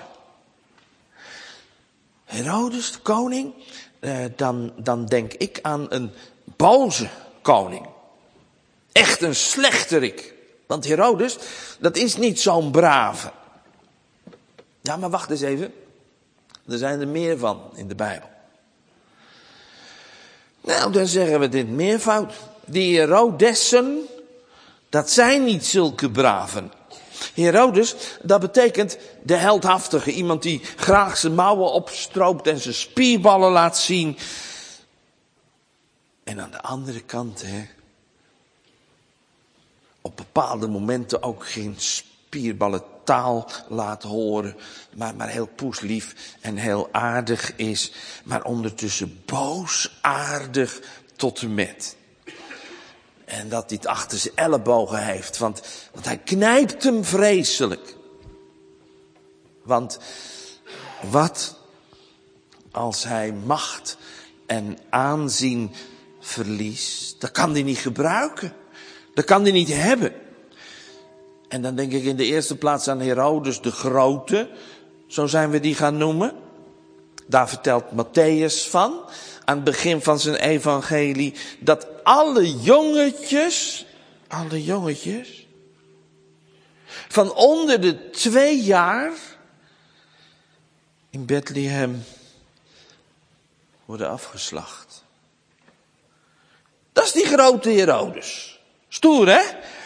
Speaker 2: Herodes, de koning, uh, dan, dan denk ik aan een boze koning. Echt een slechterik. Want Herodes, dat is niet zo'n brave. Ja, maar wacht eens even. Er zijn er meer van in de Bijbel. Nou, dan zeggen we dit meervoud. Die Herodessen, dat zijn niet zulke braven. Herodes, dat betekent de heldhaftige. Iemand die graag zijn mouwen opstroopt en zijn spierballen laat zien. En aan de andere kant, hè, op bepaalde momenten ook geen spierballen taal laat horen, maar, maar heel poeslief en heel aardig is, maar ondertussen boosaardig tot en met. En dat hij het achter zijn ellebogen heeft, want, want hij knijpt hem vreselijk. Want wat als hij macht en aanzien verliest, dat kan hij niet gebruiken. Dat kan hij niet hebben. En dan denk ik in de eerste plaats aan Herodes de Grote. Zo zijn we die gaan noemen. Daar vertelt Matthäus van. Aan het begin van zijn evangelie. Dat alle jongetjes. Alle jongetjes. Van onder de twee jaar. In Bethlehem. Worden afgeslacht. Dat is die grote Herodes. Stoer, hè?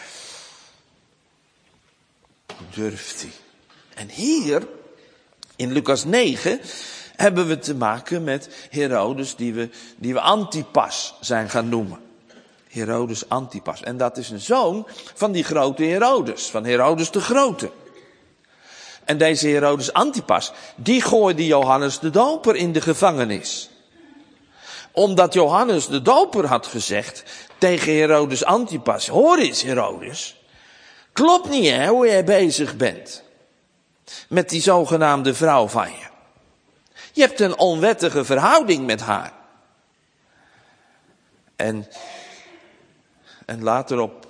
Speaker 2: Durft hij. En hier, in Lucas negen, hebben we te maken met Herodes die we, die we Antipas zijn gaan noemen. Herodes Antipas. En dat is een zoon van die grote Herodes, van Herodes de Grote. En deze Herodes Antipas, die gooide Johannes de Doper in de gevangenis. Omdat Johannes de Doper had gezegd tegen Herodes Antipas, hoor eens Herodes, klopt niet hè, hoe jij bezig bent met die zogenaamde vrouw van je. Je hebt een onwettige verhouding met haar. En, en later op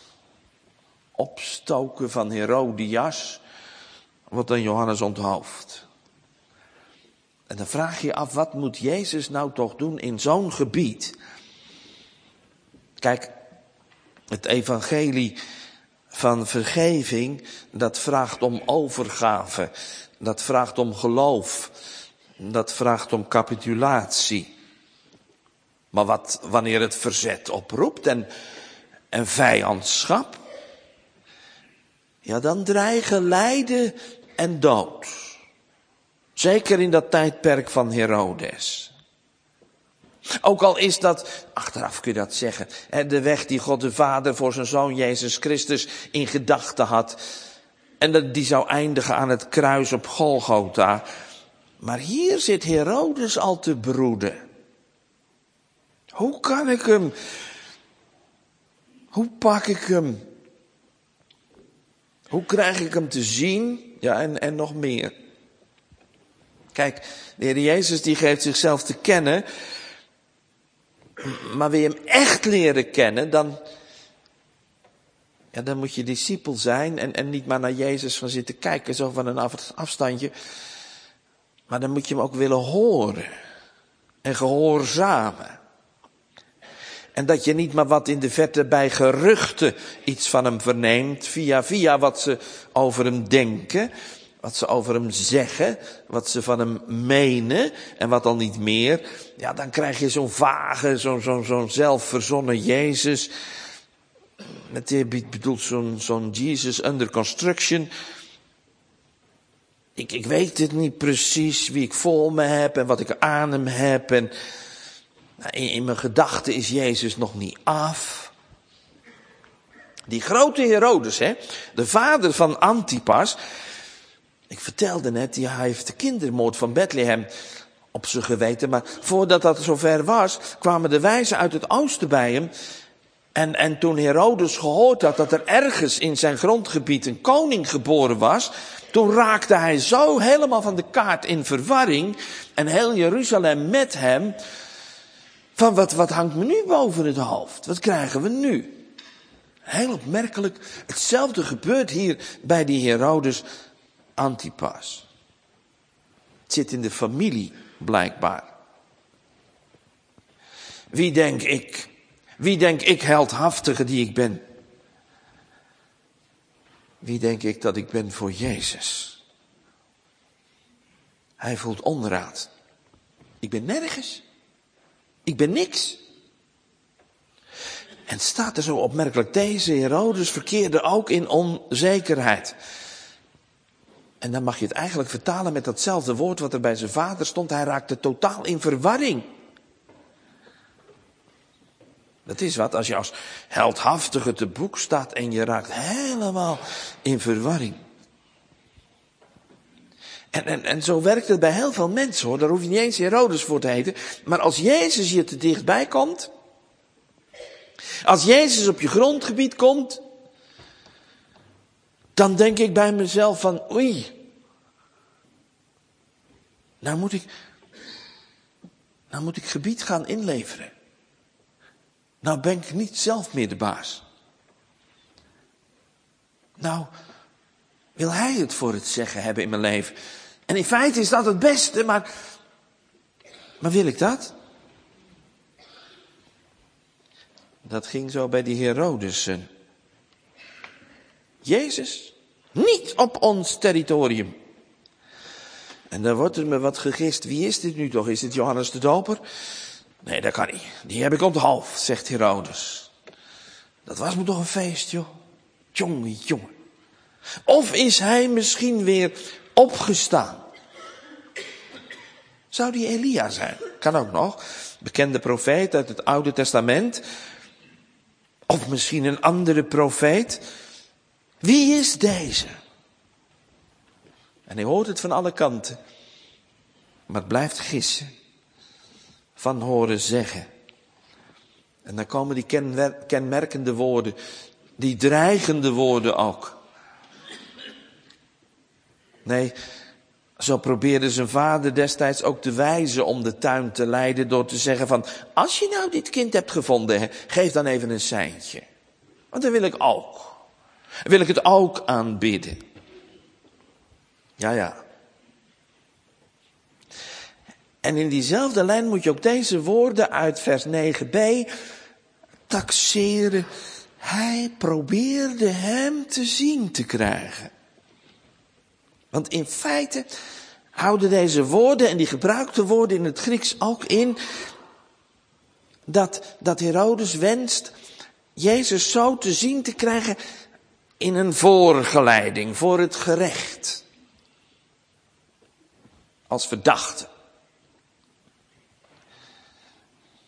Speaker 2: opstoken van Herodias wordt dan Johannes onthoofd. En dan vraag je je af, wat moet Jezus nou toch doen in zo'n gebied? Kijk, het evangelie van vergeving, dat vraagt om overgave. Dat vraagt om geloof. Dat vraagt om capitulatie. Maar wat wanneer het verzet oproept en, en vijandschap? Ja, dan dreigen lijden en dood. Zeker in dat tijdperk van Herodes. Ook al is dat, achteraf kun je dat zeggen, de weg die God de Vader voor zijn Zoon Jezus Christus in gedachten had. En dat die zou eindigen aan het kruis op Golgotha. Maar hier zit Herodes al te broeden. Hoe kan ik hem? Hoe pak ik hem? Hoe krijg ik hem te zien? Ja, en, en nog meer. Kijk, de Heer Jezus die geeft zichzelf te kennen. Maar wil je hem echt leren kennen, dan, ja, dan moet je discipel zijn en, en niet maar naar Jezus van zitten kijken, zo van een af, afstandje. Maar dan moet je hem ook willen horen en gehoorzamen. En dat je niet maar wat in de verte bij geruchten iets van hem verneemt, via via wat ze over hem denken, wat ze over hem zeggen, wat ze van hem menen en wat al niet meer. Ja, dan krijg je zo'n vage, zo'n zo'n zo'n zelfverzonnen Jezus. Met die bedoelt zo'n zo'n Jesus under construction. Ik, ik weet het niet precies wie ik voor me heb en wat ik aan hem heb. En in, in mijn gedachten is Jezus nog niet af. Die grote Herodes, hè, de vader van Antipas. Ik vertelde net, ja, hij heeft de kindermoord van Bethlehem op zijn geweten. Maar voordat dat zover was, kwamen de wijzen uit het oosten bij hem. En, en toen Herodes gehoord had dat er ergens in zijn grondgebied een koning geboren was, toen raakte hij zo helemaal van de kaart in verwarring. En heel Jeruzalem met hem. Van wat, wat hangt me nu boven het hoofd? Wat krijgen we nu? Heel opmerkelijk. Hetzelfde gebeurt hier bij die Herodes Antipas. Het zit in de familie, blijkbaar. Wie denk ik? Wie denk ik heldhaftige die ik ben? Wie denk ik dat ik ben voor Jezus? Hij voelt onraad. Ik ben nergens. Ik ben niks. En staat er zo opmerkelijk, deze Herodes verkeerde ook in onzekerheid. En dan mag je het eigenlijk vertalen met datzelfde woord wat er bij zijn vader stond. Hij raakte totaal in verwarring. Dat is wat als je als heldhaftige te boek staat en je raakt helemaal in verwarring. En, en, en zo werkt het bij heel veel mensen hoor. Daar hoef je niet eens Herodes voor te heten. Maar als Jezus je te dichtbij komt. Als Jezus op je grondgebied komt. Dan denk ik bij mezelf van oei. Nou moet ik. Nou moet ik gebied gaan inleveren. Nou ben ik niet zelf meer de baas. Nou wil hij het voor het zeggen hebben in mijn leven. En in feite is dat het beste, maar, maar wil ik dat? Dat ging zo bij die Herodes. Jezus, niet op ons territorium. En dan wordt er me wat gegist. Wie is dit nu toch? Is dit Johannes de Doper? Nee, dat kan niet. Die heb ik op het hoofd, zegt Herodes. Dat was me toch een feest, joh. Jongen, jongen. Of is hij misschien weer opgestaan? Zou die Elia zijn? Kan ook nog. Bekende profeet uit het Oude Testament. Of misschien een andere profeet. Wie is deze? En hij hoort het van alle kanten. Maar het blijft gissen. Van horen zeggen. En dan komen die kenwer- kenmerkende woorden. Die dreigende woorden ook. Nee, zo probeerde zijn vader destijds ook te wijzen om de tuin te leiden door te zeggen van, als je nou dit kind hebt gevonden, geef dan even een seintje. Want dan wil ik ook. Dan wil ik het ook aanbidden. Ja, ja. En in diezelfde lijn moet je ook deze woorden uit vers negen b taxeren. Hij probeerde hem te zien te krijgen. Want in feite houden deze woorden en die gebruikte woorden in het Grieks ook in dat, dat Herodes wenst Jezus zo te zien te krijgen in een voorgeleiding voor het gerecht. Als verdachte.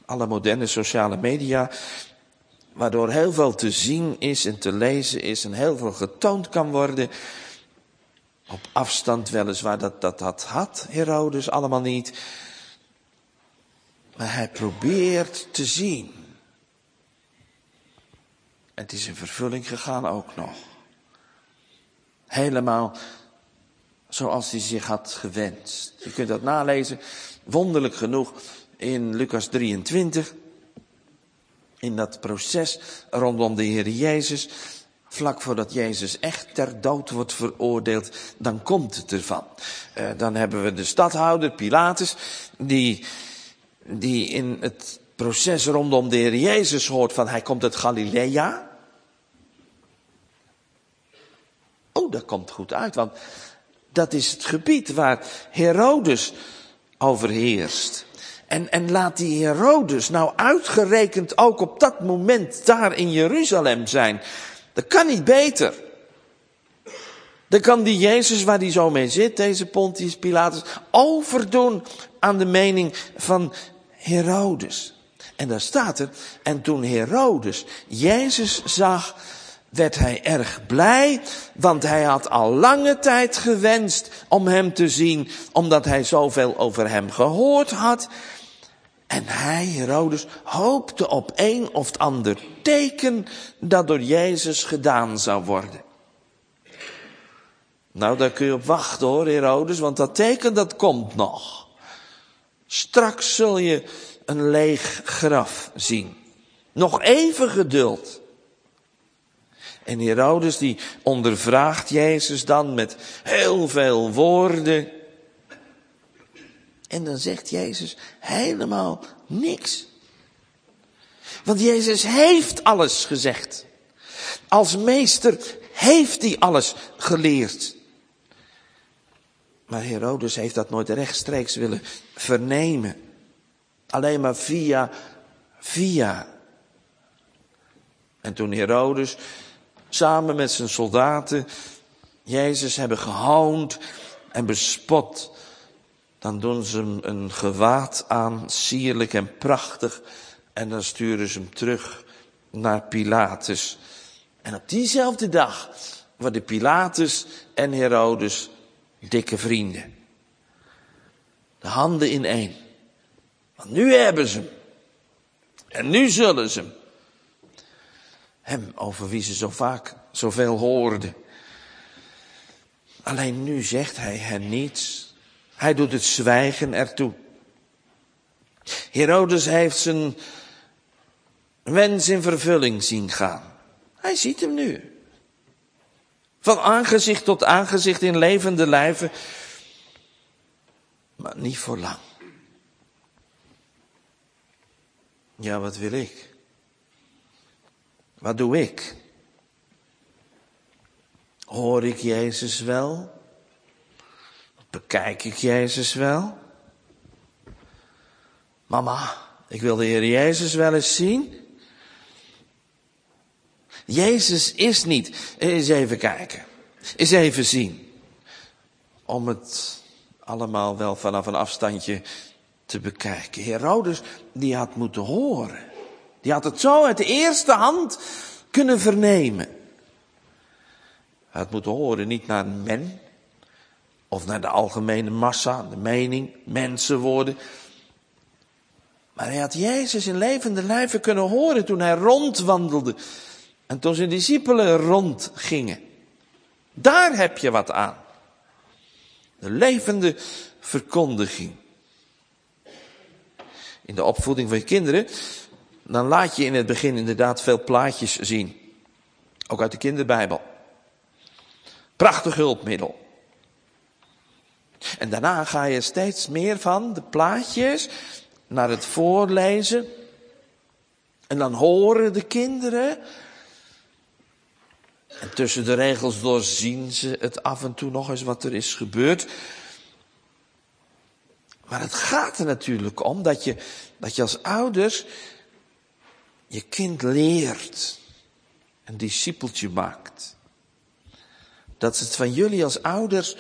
Speaker 2: alle moderne sociale media, waardoor heel veel te zien is en te lezen is en heel veel getoond kan worden. Op afstand weliswaar, dat dat, dat had Herodes allemaal niet. Maar hij probeert te zien. Het is in vervulling gegaan ook nog. Helemaal zoals hij zich had gewenst. Je kunt dat nalezen, wonderlijk genoeg, in Lucas drieëntwintig. In dat proces rondom de Heer Jezus. Vlak voordat Jezus echt ter dood wordt veroordeeld, dan komt het ervan. Uh, dan hebben we de stadhouder, Pilatus, die, die in het proces rondom de Heer Jezus hoort van hij komt uit Galilea. Oh, dat komt goed uit, want dat is het gebied waar Herodes overheerst. En, en laat die Herodes nou uitgerekend ook op dat moment daar in Jeruzalem zijn. Dat kan niet beter. Dan kan die Jezus waar die zo mee zit, deze Pontius Pilatus, overdoen aan de mening van Herodes. En daar staat er, en toen Herodes Jezus zag, werd hij erg blij, want hij had al lange tijd gewenst om hem te zien, omdat hij zoveel over hem gehoord had. En hij, Herodes, hoopte op een of ander teken dat door Jezus gedaan zou worden. Nou, daar kun je op wachten hoor, Herodes, want dat teken dat komt nog. Straks zul je een leeg graf zien. Nog even geduld. En Herodes die ondervraagt Jezus dan met heel veel woorden. En dan zegt Jezus helemaal niks. Want Jezus heeft alles gezegd. Als meester heeft hij alles geleerd. Maar Herodes heeft dat nooit rechtstreeks willen vernemen. Alleen maar via, via. En toen Herodes samen met zijn soldaten Jezus hebben gehoond en bespot, dan doen ze hem een gewaad aan, sierlijk en prachtig, en dan sturen ze hem terug naar Pilatus. En op diezelfde dag worden Pilatus en Herodes dikke vrienden. De handen in één. Want nu hebben ze hem. En nu zullen ze hem. Hem over wie ze zo vaak zoveel hoorden. Alleen nu zegt hij hen niets. Hij doet het zwijgen ertoe. Herodes heeft zijn wens in vervulling zien gaan. Hij ziet hem nu. Van aangezicht tot aangezicht in levende lijven. Maar niet voor lang. Ja, wat wil ik? Wat doe ik? Hoor ik Jezus wel? Bekijk ik Jezus wel? Mama, ik wil de Heer Jezus wel eens zien. Jezus is niet. Eens even kijken. Eens even zien. Om het allemaal wel vanaf een afstandje te bekijken. Herodes, die had moeten horen. Die had het zo uit de eerste hand kunnen vernemen. Hij had moeten horen, niet naar men, of naar de algemene massa, de mening, mensenwoorden. Maar hij had Jezus in levende lijven kunnen horen toen hij rondwandelde. En toen zijn discipelen rondgingen. Daar heb je wat aan. De levende verkondiging. In de opvoeding van je kinderen, dan laat je in het begin inderdaad veel plaatjes zien. Ook uit de kinderbijbel. Prachtig hulpmiddel. En daarna ga je steeds meer van de plaatjes naar het voorlezen. En dan horen de kinderen. En tussen de regels door zien ze het af en toe nog eens wat er is gebeurd. Maar het gaat er natuurlijk om dat je, dat je als ouders je kind leert. Een discipeltje maakt. Dat ze het van jullie als ouders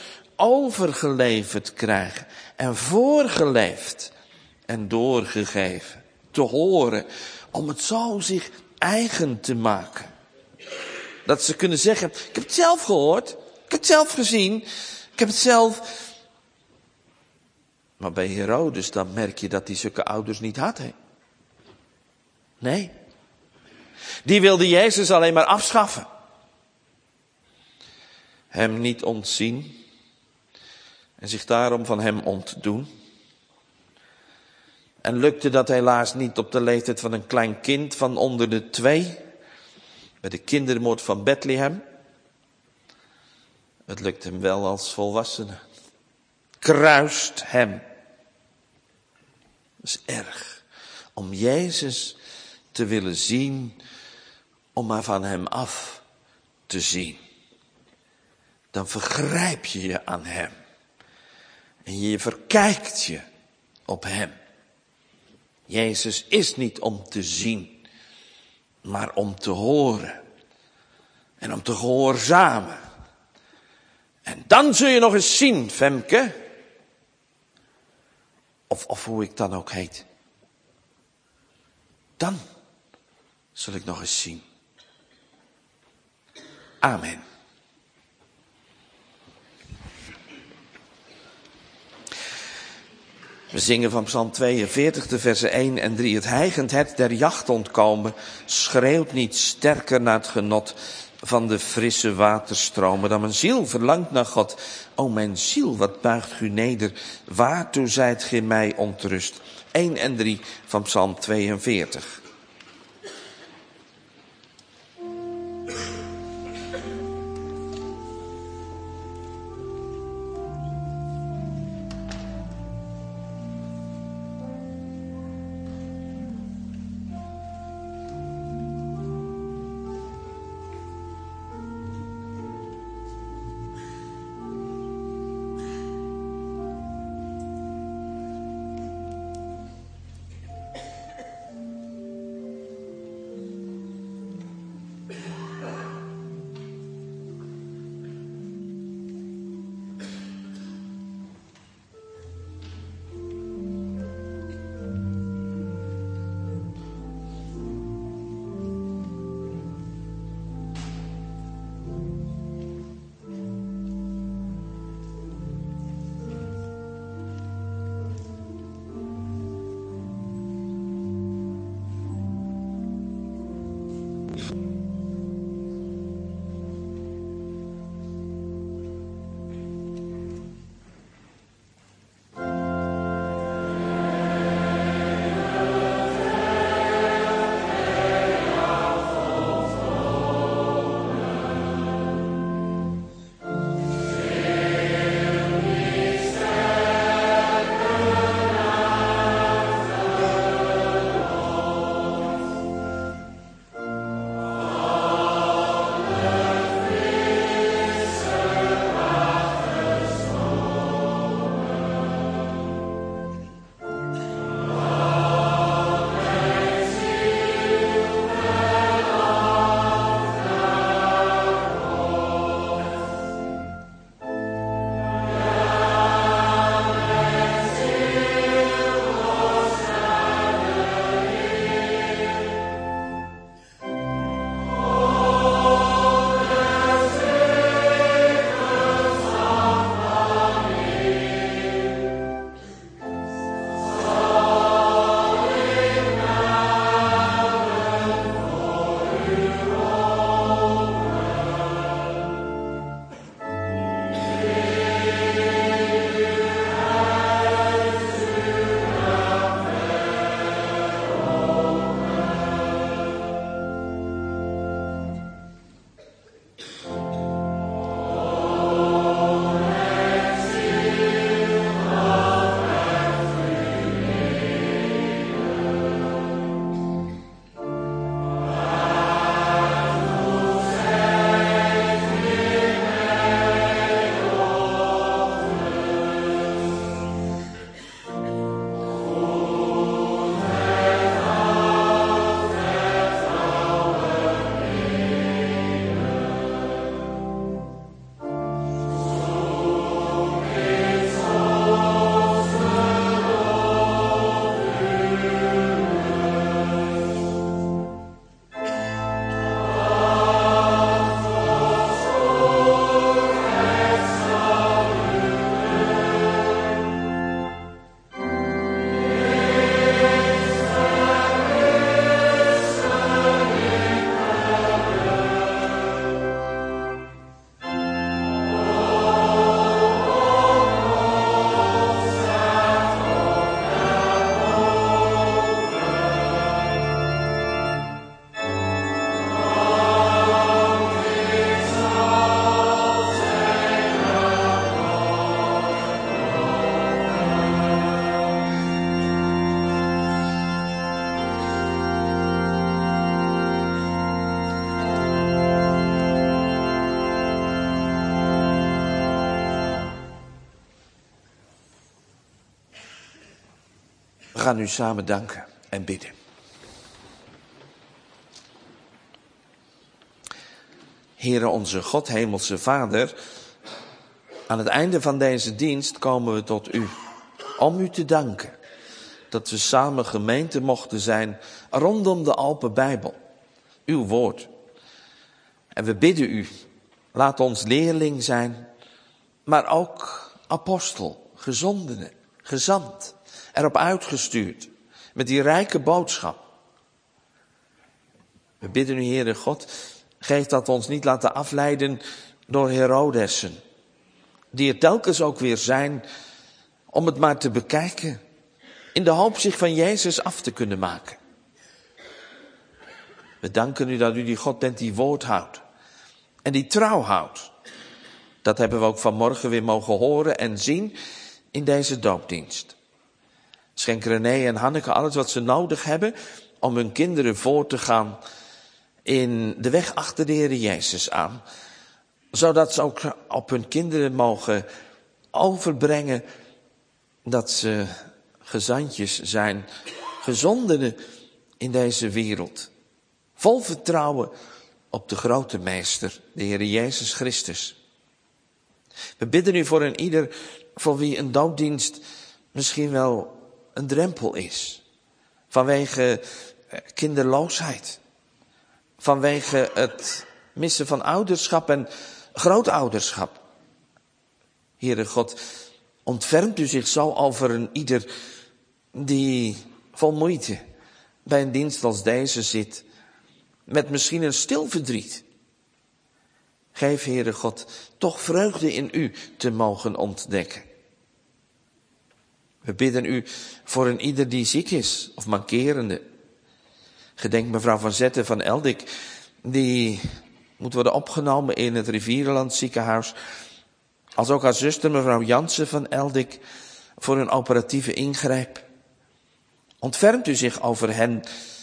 Speaker 2: overgeleverd krijgen. En voorgeleefd en doorgegeven. te horen, om het zo zich eigen te maken. Dat ze kunnen zeggen, ik heb het zelf gehoord, ik heb het zelf gezien, ik heb het zelf... Maar bij Herodes, dan merk je dat hij zulke ouders niet had, hè? Nee. Die wilde Jezus alleen maar afschaffen. Hem niet ontzien. En zich daarom van hem ontdoen. En lukte dat helaas niet op de leeftijd van een klein kind van onder de twee. Bij de kindermoord van Bethlehem. Het lukt hem wel als volwassene. Kruist hem. Dat is erg. Om Jezus te willen zien, om maar van hem af te zien. Dan vergrijp je je aan hem. En je verkijkt je op hem. Jezus is niet om te zien, maar om te horen. En om te gehoorzamen. En dan zul je nog eens zien, Femke. Of, of hoe ik dan ook heet. Dan zul ik nog eens zien. Amen. We zingen van Psalm tweeënveertig, de versen één en drie. Het hijgend hert der jacht ontkomen, schreeuwt niet sterker naar het genot van de frisse waterstromen dan mijn ziel verlangt naar God. O mijn ziel, wat buigt u neder, waartoe zijt gij mij ontrust? één en drie van Psalm tweeënveertig. gaan u samen danken en bidden. Heere onze God, hemelse Vader, aan het einde van deze dienst komen we tot u om u te danken dat we samen gemeente mochten zijn rondom de Open Bijbel, uw woord. En we bidden u, laat ons leerling zijn, maar ook apostel, gezondene, gezant, erop uitgestuurd, met die rijke boodschap. We bidden u, Heere God, geef dat we ons niet laten afleiden door Herodessen, die er telkens ook weer zijn om het maar te bekijken, in de hoop zich van Jezus af te kunnen maken. We danken u dat u die God bent die woord houdt en die trouw houdt. Dat hebben we ook vanmorgen weer mogen horen en zien in deze doopdienst. Schenk René en Hanneke alles wat ze nodig hebben om hun kinderen voor te gaan in de weg achter de Heer Jezus aan. Zodat ze ook op hun kinderen mogen overbrengen dat ze gezantjes zijn, gezondenen in deze wereld. Vol vertrouwen op de grote meester, de Heer Jezus Christus. We bidden u voor een ieder voor wie een doopdienst misschien wel een drempel is. Vanwege kinderloosheid. Vanwege het missen van ouderschap en grootouderschap. Heere God, ontfermt u zich zo over een ieder die vol moeite bij een dienst als deze zit. Met misschien een stil verdriet. Geef, Heere God, toch vreugde in u te mogen ontdekken. We bidden u voor een ieder die ziek is of mankerende. Gedenk mevrouw Van Zetten van Eldik, die moet worden opgenomen in het Rivierenland ziekenhuis. Als ook haar zuster mevrouw Jansen van Eldik voor een operatieve ingreep. Ontfermt u zich over hen.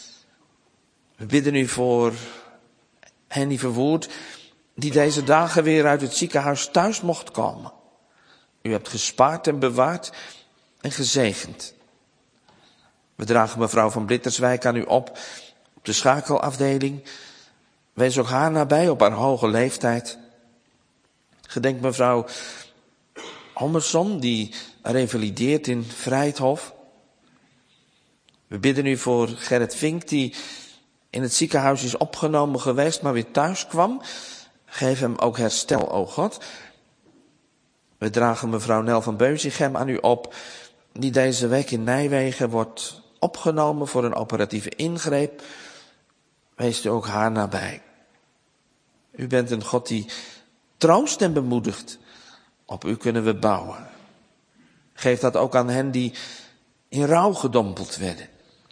Speaker 2: We bidden u voor Henny Verwoerd, die deze dagen weer uit het ziekenhuis thuis mocht komen. U hebt gespaard en bewaard en gezegend. We dragen mevrouw van Blitterswijk aan u op, op de schakelafdeling. Wees ook haar nabij op haar hoge leeftijd. Gedenk mevrouw Hommerson, die revalideert in Vrijthof. We bidden u voor Gerrit Vink, die in het ziekenhuis is opgenomen geweest, maar weer thuis kwam. Geef hem ook herstel, o God. We dragen mevrouw Nel van Beuzichem aan u op, die deze week in Nijwegen wordt opgenomen voor een operatieve ingreep. Wees u ook haar nabij. U bent een God die troost en bemoedigt. Op u kunnen we bouwen. Geef dat ook aan hen die in rouw gedompeld werden.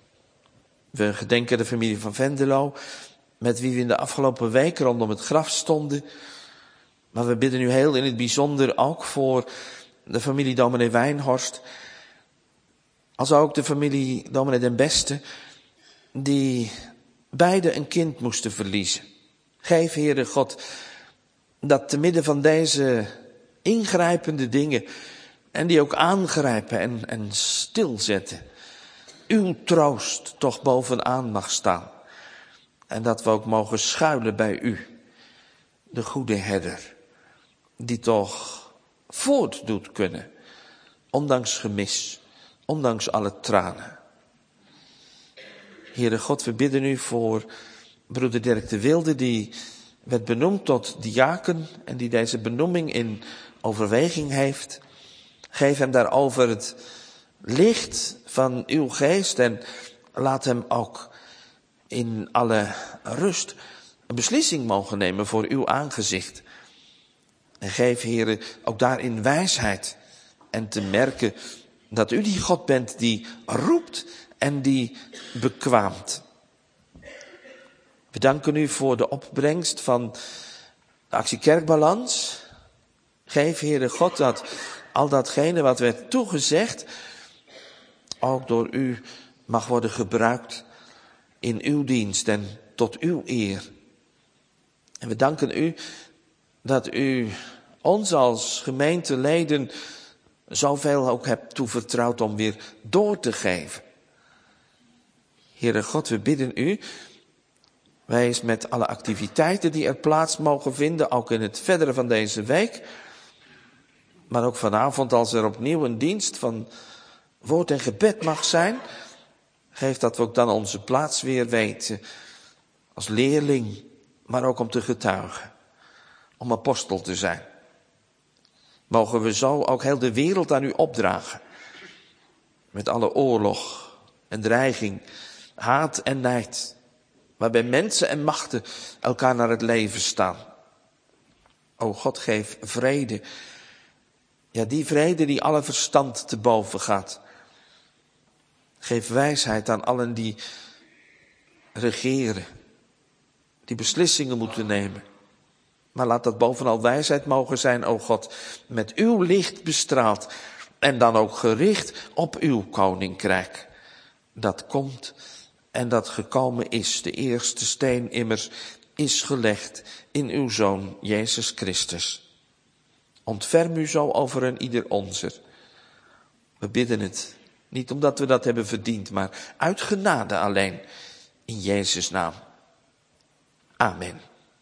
Speaker 2: We gedenken de familie van Vendeloo, met wie we in de afgelopen week rondom het graf stonden. Maar we bidden u heel in het bijzonder ook voor de familie dominee Wijnhorst. Als ook de familie dominee Den Beste, die beide een kind moesten verliezen. Geef, Heere God, dat te midden van deze ingrijpende dingen, en die ook aangrijpen en, en stilzetten, uw troost toch bovenaan mag staan. En dat we ook mogen schuilen bij u, de goede herder, die toch voort doet kunnen, ondanks gemis, ondanks alle tranen. Heere God, we bidden u voor broeder Dirk de Wilde, die werd benoemd tot diaken en die deze benoeming in overweging heeft. Geef hem daarover het licht van uw geest en laat hem ook in alle rust een beslissing mogen nemen voor uw aangezicht. En geef, Heere, ook daarin wijsheid en te merken dat u die God bent die roept en die bekwaamt. We danken u voor de opbrengst van de actie Kerkbalans. Geef, Heere God, dat al datgene wat werd toegezegd ook door u mag worden gebruikt in uw dienst en tot uw eer. En we danken u dat u ons als gemeenteleden zoveel ook hebt toevertrouwd om weer door te geven. Heere God, we bidden u, wijs met alle activiteiten die er plaats mogen vinden, ook in het verdere van deze week, maar ook vanavond als er opnieuw een dienst van woord en gebed mag zijn, geef dat we ook dan onze plaats weer weten, als leerling, maar ook om te getuigen, om apostel te zijn. Mogen we zo ook heel de wereld aan u opdragen, met alle oorlog en dreiging, haat en nijd, waarbij mensen en machten elkaar naar het leven staan. O God, geef vrede. Ja, die vrede die alle verstand te boven gaat. Geef wijsheid aan allen die regeren, die beslissingen moeten nemen. Maar laat dat bovenal wijsheid mogen zijn, o God, met uw licht bestraald en dan ook gericht op uw koninkrijk. Dat komt en dat gekomen is. De eerste steen immers is gelegd in uw Zoon, Jezus Christus. Ontferm u zo over een ieder onzer. We bidden het, niet omdat we dat hebben verdiend, maar uit genade alleen, in Jezus' naam. Amen.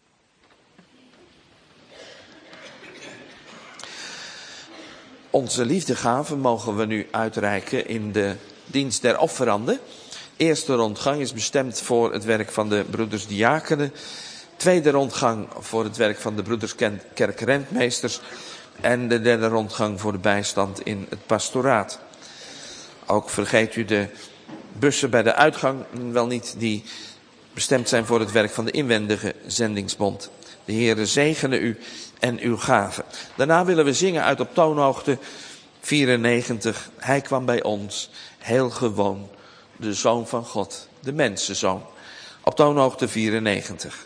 Speaker 2: Onze liefdegave mogen we nu uitreiken in de dienst der offeranden. Eerste rondgang is bestemd voor het werk van de broeders diakenen. Tweede rondgang voor het werk van de broeders kerkrentmeesters. En de derde rondgang voor de bijstand in het pastoraat. Ook vergeet u de bussen bij de uitgang wel niet, die bestemd zijn voor het werk van de inwendige zendingsbond. De Heere zegene u en uw gave. Daarna willen we zingen uit op toonhoogte vierennegentig. Hij kwam bij ons, heel gewoon, de Zoon van God, de mensenzoon. Op toonhoogte vierennegentig.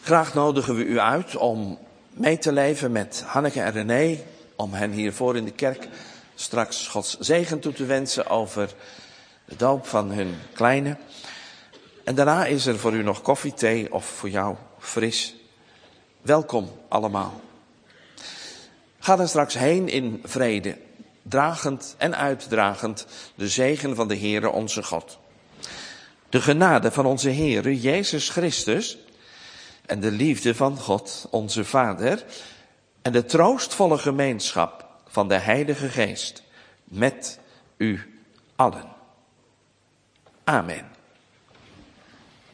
Speaker 2: Graag nodigen we u uit om mee te leven met Hanneke en René, om hen hiervoor in de kerk straks Gods zegen toe te wensen over de doop van hun kleine. En daarna is er voor u nog koffie, thee of voor jou fris. Welkom allemaal. Ga dan straks heen in vrede, dragend en uitdragend de zegen van de Heere onze God. De genade van onze Heere Jezus Christus en de liefde van God onze Vader en de troostvolle gemeenschap van de Heilige Geest met u allen. Amen.